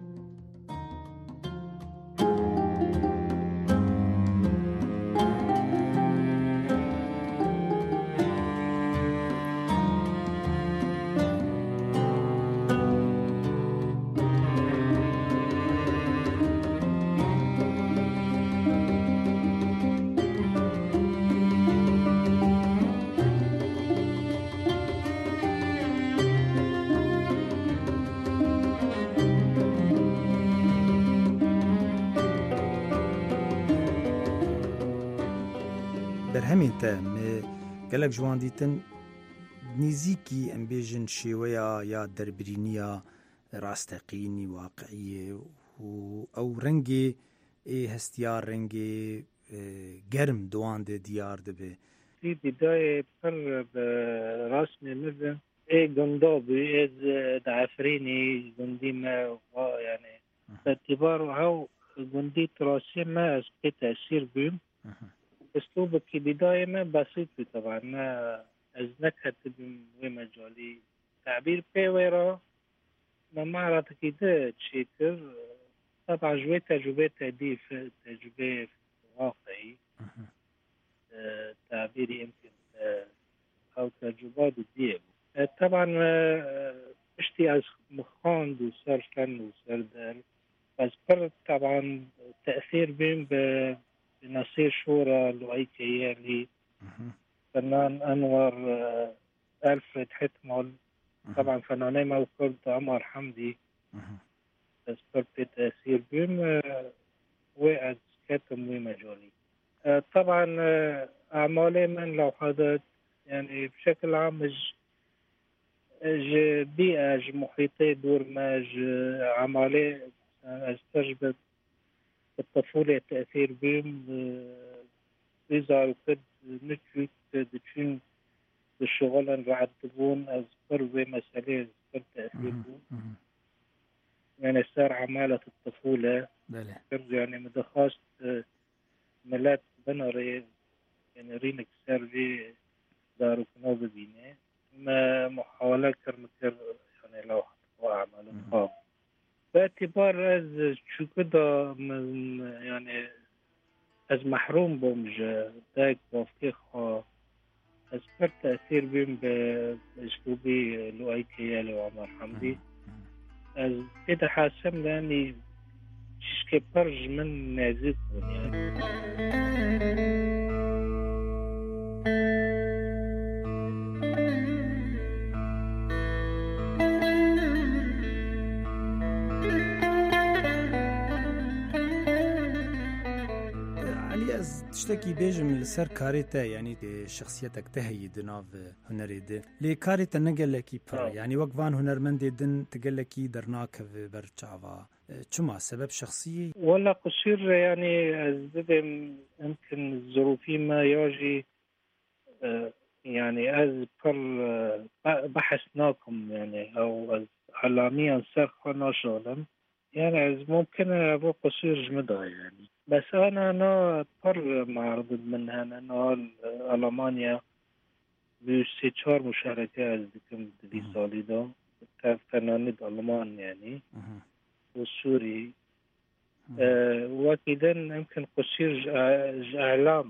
برهمین تا می گلک جوان دیتن نزیکی ام بیجن شیویا یا دربرینیا راستقینی واقعیه و او رنگی ای هستیار رنگی گرم دوان ده دیار ده به في بداية بر برسمي مثل ايه قندوبي ايه دعفريني قندي ما يعني باعتباره هاو قندي تراسي ما اسبقي تأثير بهم اسلوبك في بداية ما بسيط بي طبعا ما ازنك هتبين ومجالي تعبير بيويرا ما معرض كده تشيكر طبعا جوي تجربة تهديف تجربة واقعي أه تعبيري يمكن أه أو تجربات ديب أه طبعا اشتي از مخاند وصار فن وصار دار بس بر طبعا تأثير بين بنصير شورى لؤي كيالي فنان أنور ألفريد حتمل طبعا فنانين موكل عمر حمدي بس بر تأثير بين وعد كتم ومجالي طبعا أعمالي من لوحات يعني بشكل عام ج بيئة ج محيطي دور ما ج عمالي استجبت الطفولة تأثير بهم إذا وكد نتفيت دتشين بالشغل رعدبون أذكر بمسألة أذكر تأثير بهم يعني صار عمالة الطفولة يعني مدخاست ملات بناري يعني رينك سيرفي دارو كنو ببينه ما محاولة كرمكر يعني لو وأعمل الخام باعتبار از شو كده من يعني از محروم بومج دايك بوفكي خوا از پر تأثير بيم بأسلوبي لؤي كيالي وعمر حمدي از كده حاسم لاني شكي برج من نازكون يعني تشتكي بيجم لسر كاريتا يعني شخصيتك تهي دناف هنري دي لي كاريتا نقلكي برا يعني وقفان هنرمندي دن تقلكي درناك برشعفا شما سبب شخصي ولا قصير يعني أزدم يمكن الظروفي ما يجي يعني أز بر بحثناكم يعني أو أز علاميا سرخوا ناشالا يعني أز ممكن أبو قصير جمدها يعني بس أنا أنا بر معرض منها أنا ألمانيا بسي چهار مشاركة از دكم دي سالي دا فنانيد ألمان يعني والسوري أه وكذا يمكن قصير إعلام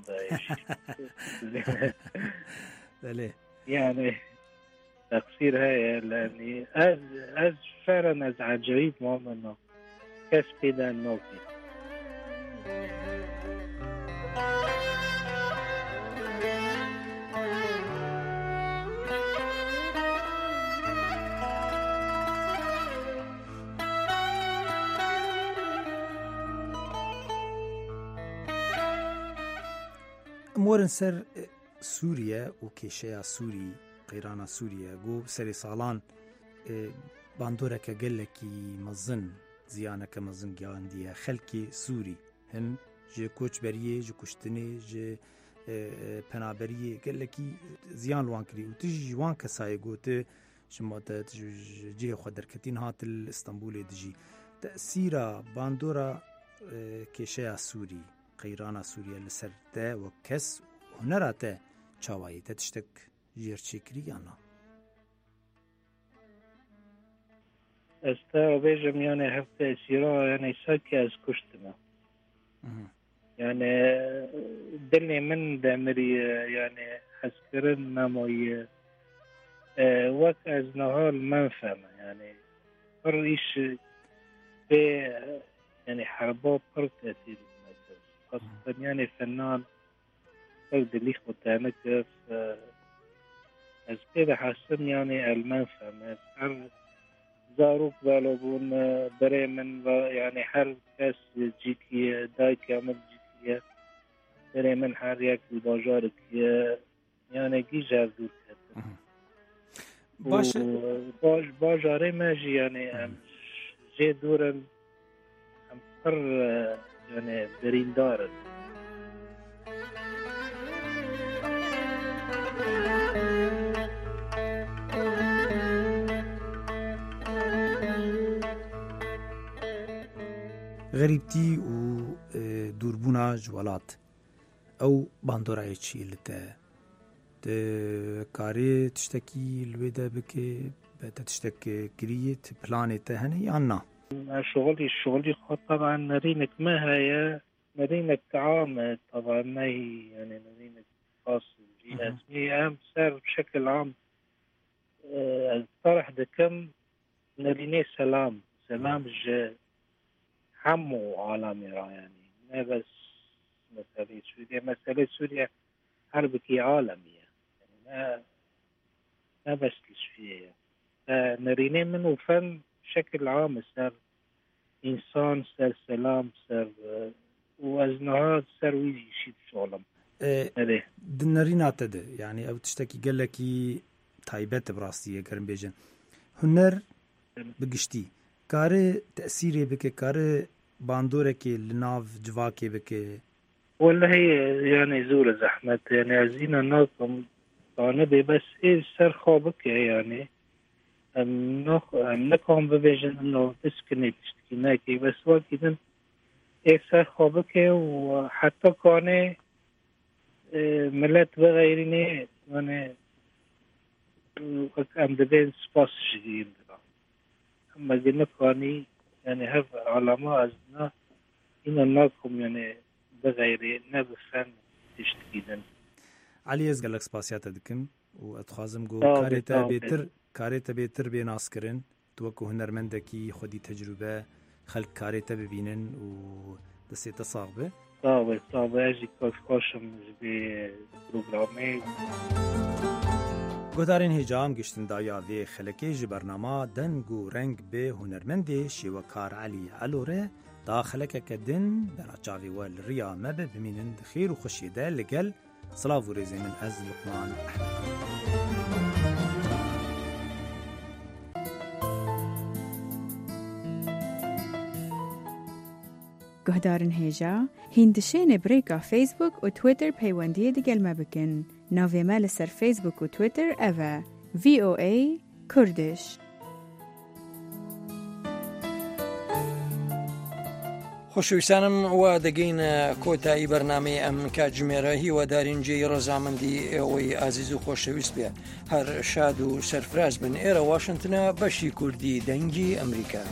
ده يعني تقصير هاي لأني أز أز فعلا أز عجيب مؤمنة كسبي دا النوكي ئەمۆرن سەر سووریە و کێشەیە سووری قەیرانە سووریە گۆ سەری ساڵان باندۆرەکە گەلێکی مەزن زیانەکە مەزن گیاندیە خەلکی سووری هەن ژێ کۆچبەریە ژ کوشتنێ ژێ پەنابەریە گەلێکی زیان وان کردی و تژی جوان کەسایە گوتە ژماتە جێ خۆ دەرکەتین هاتل ئیستانبولێ دژی تەسیرە باندۆرە کێشەیە سووری قەیرانە سووریە لەسەر دە وە کەس هونەراتە چاوایی تە تشتێک ژێرچێکری یانە ئێستا بێژم یانێ هەفتە سیرا یانێ ساکی ئەس کوشتمە یانێ دلێ من دەمری یانێ حەزکردن نەمایە وەک ئەز نەهاڵ منفەمە یانێ پڕ ئیش بێ یانێ حەربا پڕ تەتیر خاصەتەن یانێ فەنان پڕ دلی خۆتانە کرد ئەز پێ دەحەسم یانێ ئەلمەنفەمە هەر زاروک بالا بوون برای من و یعنی هر کس جیکیه دای کامل جیکیه برای من هر یک باجار که یعنی گیجر دور کرده باشه باج باجاره ماجی یعنی هم جه دورن هم پر یعنی برین دارن غەریبتی و دووربوونا جوڵات ئەو باندۆرایەکی لەتە کارێ تشتێکی لێدا بکێ بەتە تشتێک گریت پلانێتە هەنە یان نا شغلي شغلي خط طبعا نرينك ما هي نرينك طعام طبعا ما هي يعني نرينك خاص بالجهاز هي أهم صار بشكل عام طرح دكم نريني سلام سلام الجهاز همو عالمي را يعني ما بس مسألة سوريا مسألة سوريا حربكي عالمية يعني ما ما بس لشفية نريني منه فن بشكل عام صار إنسان صار سلام صار وأزنهاد صار ويجي شيء شغلهم دنرينات ده يعني أو تشتكي قال لك تايبات براستية كرم بيجن هنر بقشتي کاره تأثیری بکه کاره باندوره که لناف جواکه بکه والله يعني زور زحمت يعني عايزين ننظم أنا بس إيه سر خوابك يعني أم نخ أم نكون ببيجن إنه تسكني تشتكيناكي بس واكيد إيه سر خوابك وحتى كونه ملت بغيرني يعني أم دبين سباس شديد أما قلنا كاني يعني هذا علماء أزنا إن الناكم يعني بغير نبفن تشتكيدن علي از قالك سپاسيات دكم واتخازم جو كاريتا بيتر كاريتا بيتر بيناس كرن توكو هنرمندكي خدي تجربة خلق كاريتا ببينن و دسيتا صاغبة صعبة صعبة أجي كوش كوشم جبي بروغرامي گۆدارên هێجام گشتن دایا vê xelekê ji bernama deng û reng bê hunermendê şêwekar Elî Elorê da xelekeke din bera çavê we li riya me be bimînin di xêr û xweşiyê de li gel silav û rêzê min ez Luqman گهدارن هێژا هین dişêne birêka Facebook û Twitter peywendiyê digel me bikin. Navê me li ser Facebook û Twitter ev e V O A Kurdiş. خۆشەویستانم وا دەگەین کۆتایی بەرنامەی ئەم کاتژمێرە هیوادارینجێی ڕەزامەندی ئێوەی ئازیز و خۆشەویست بێ هەر شاد و سەرفراز بن ئێرە واشنگتنە بەشی کوردی دەنگی ئەمریکا.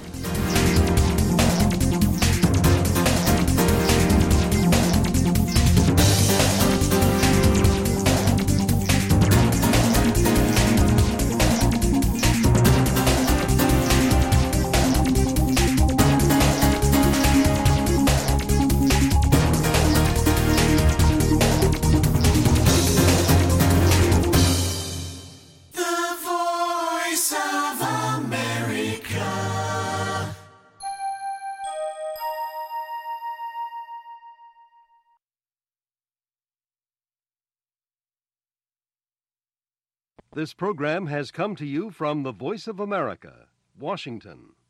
This program has come to you from the Voice of America, Washington.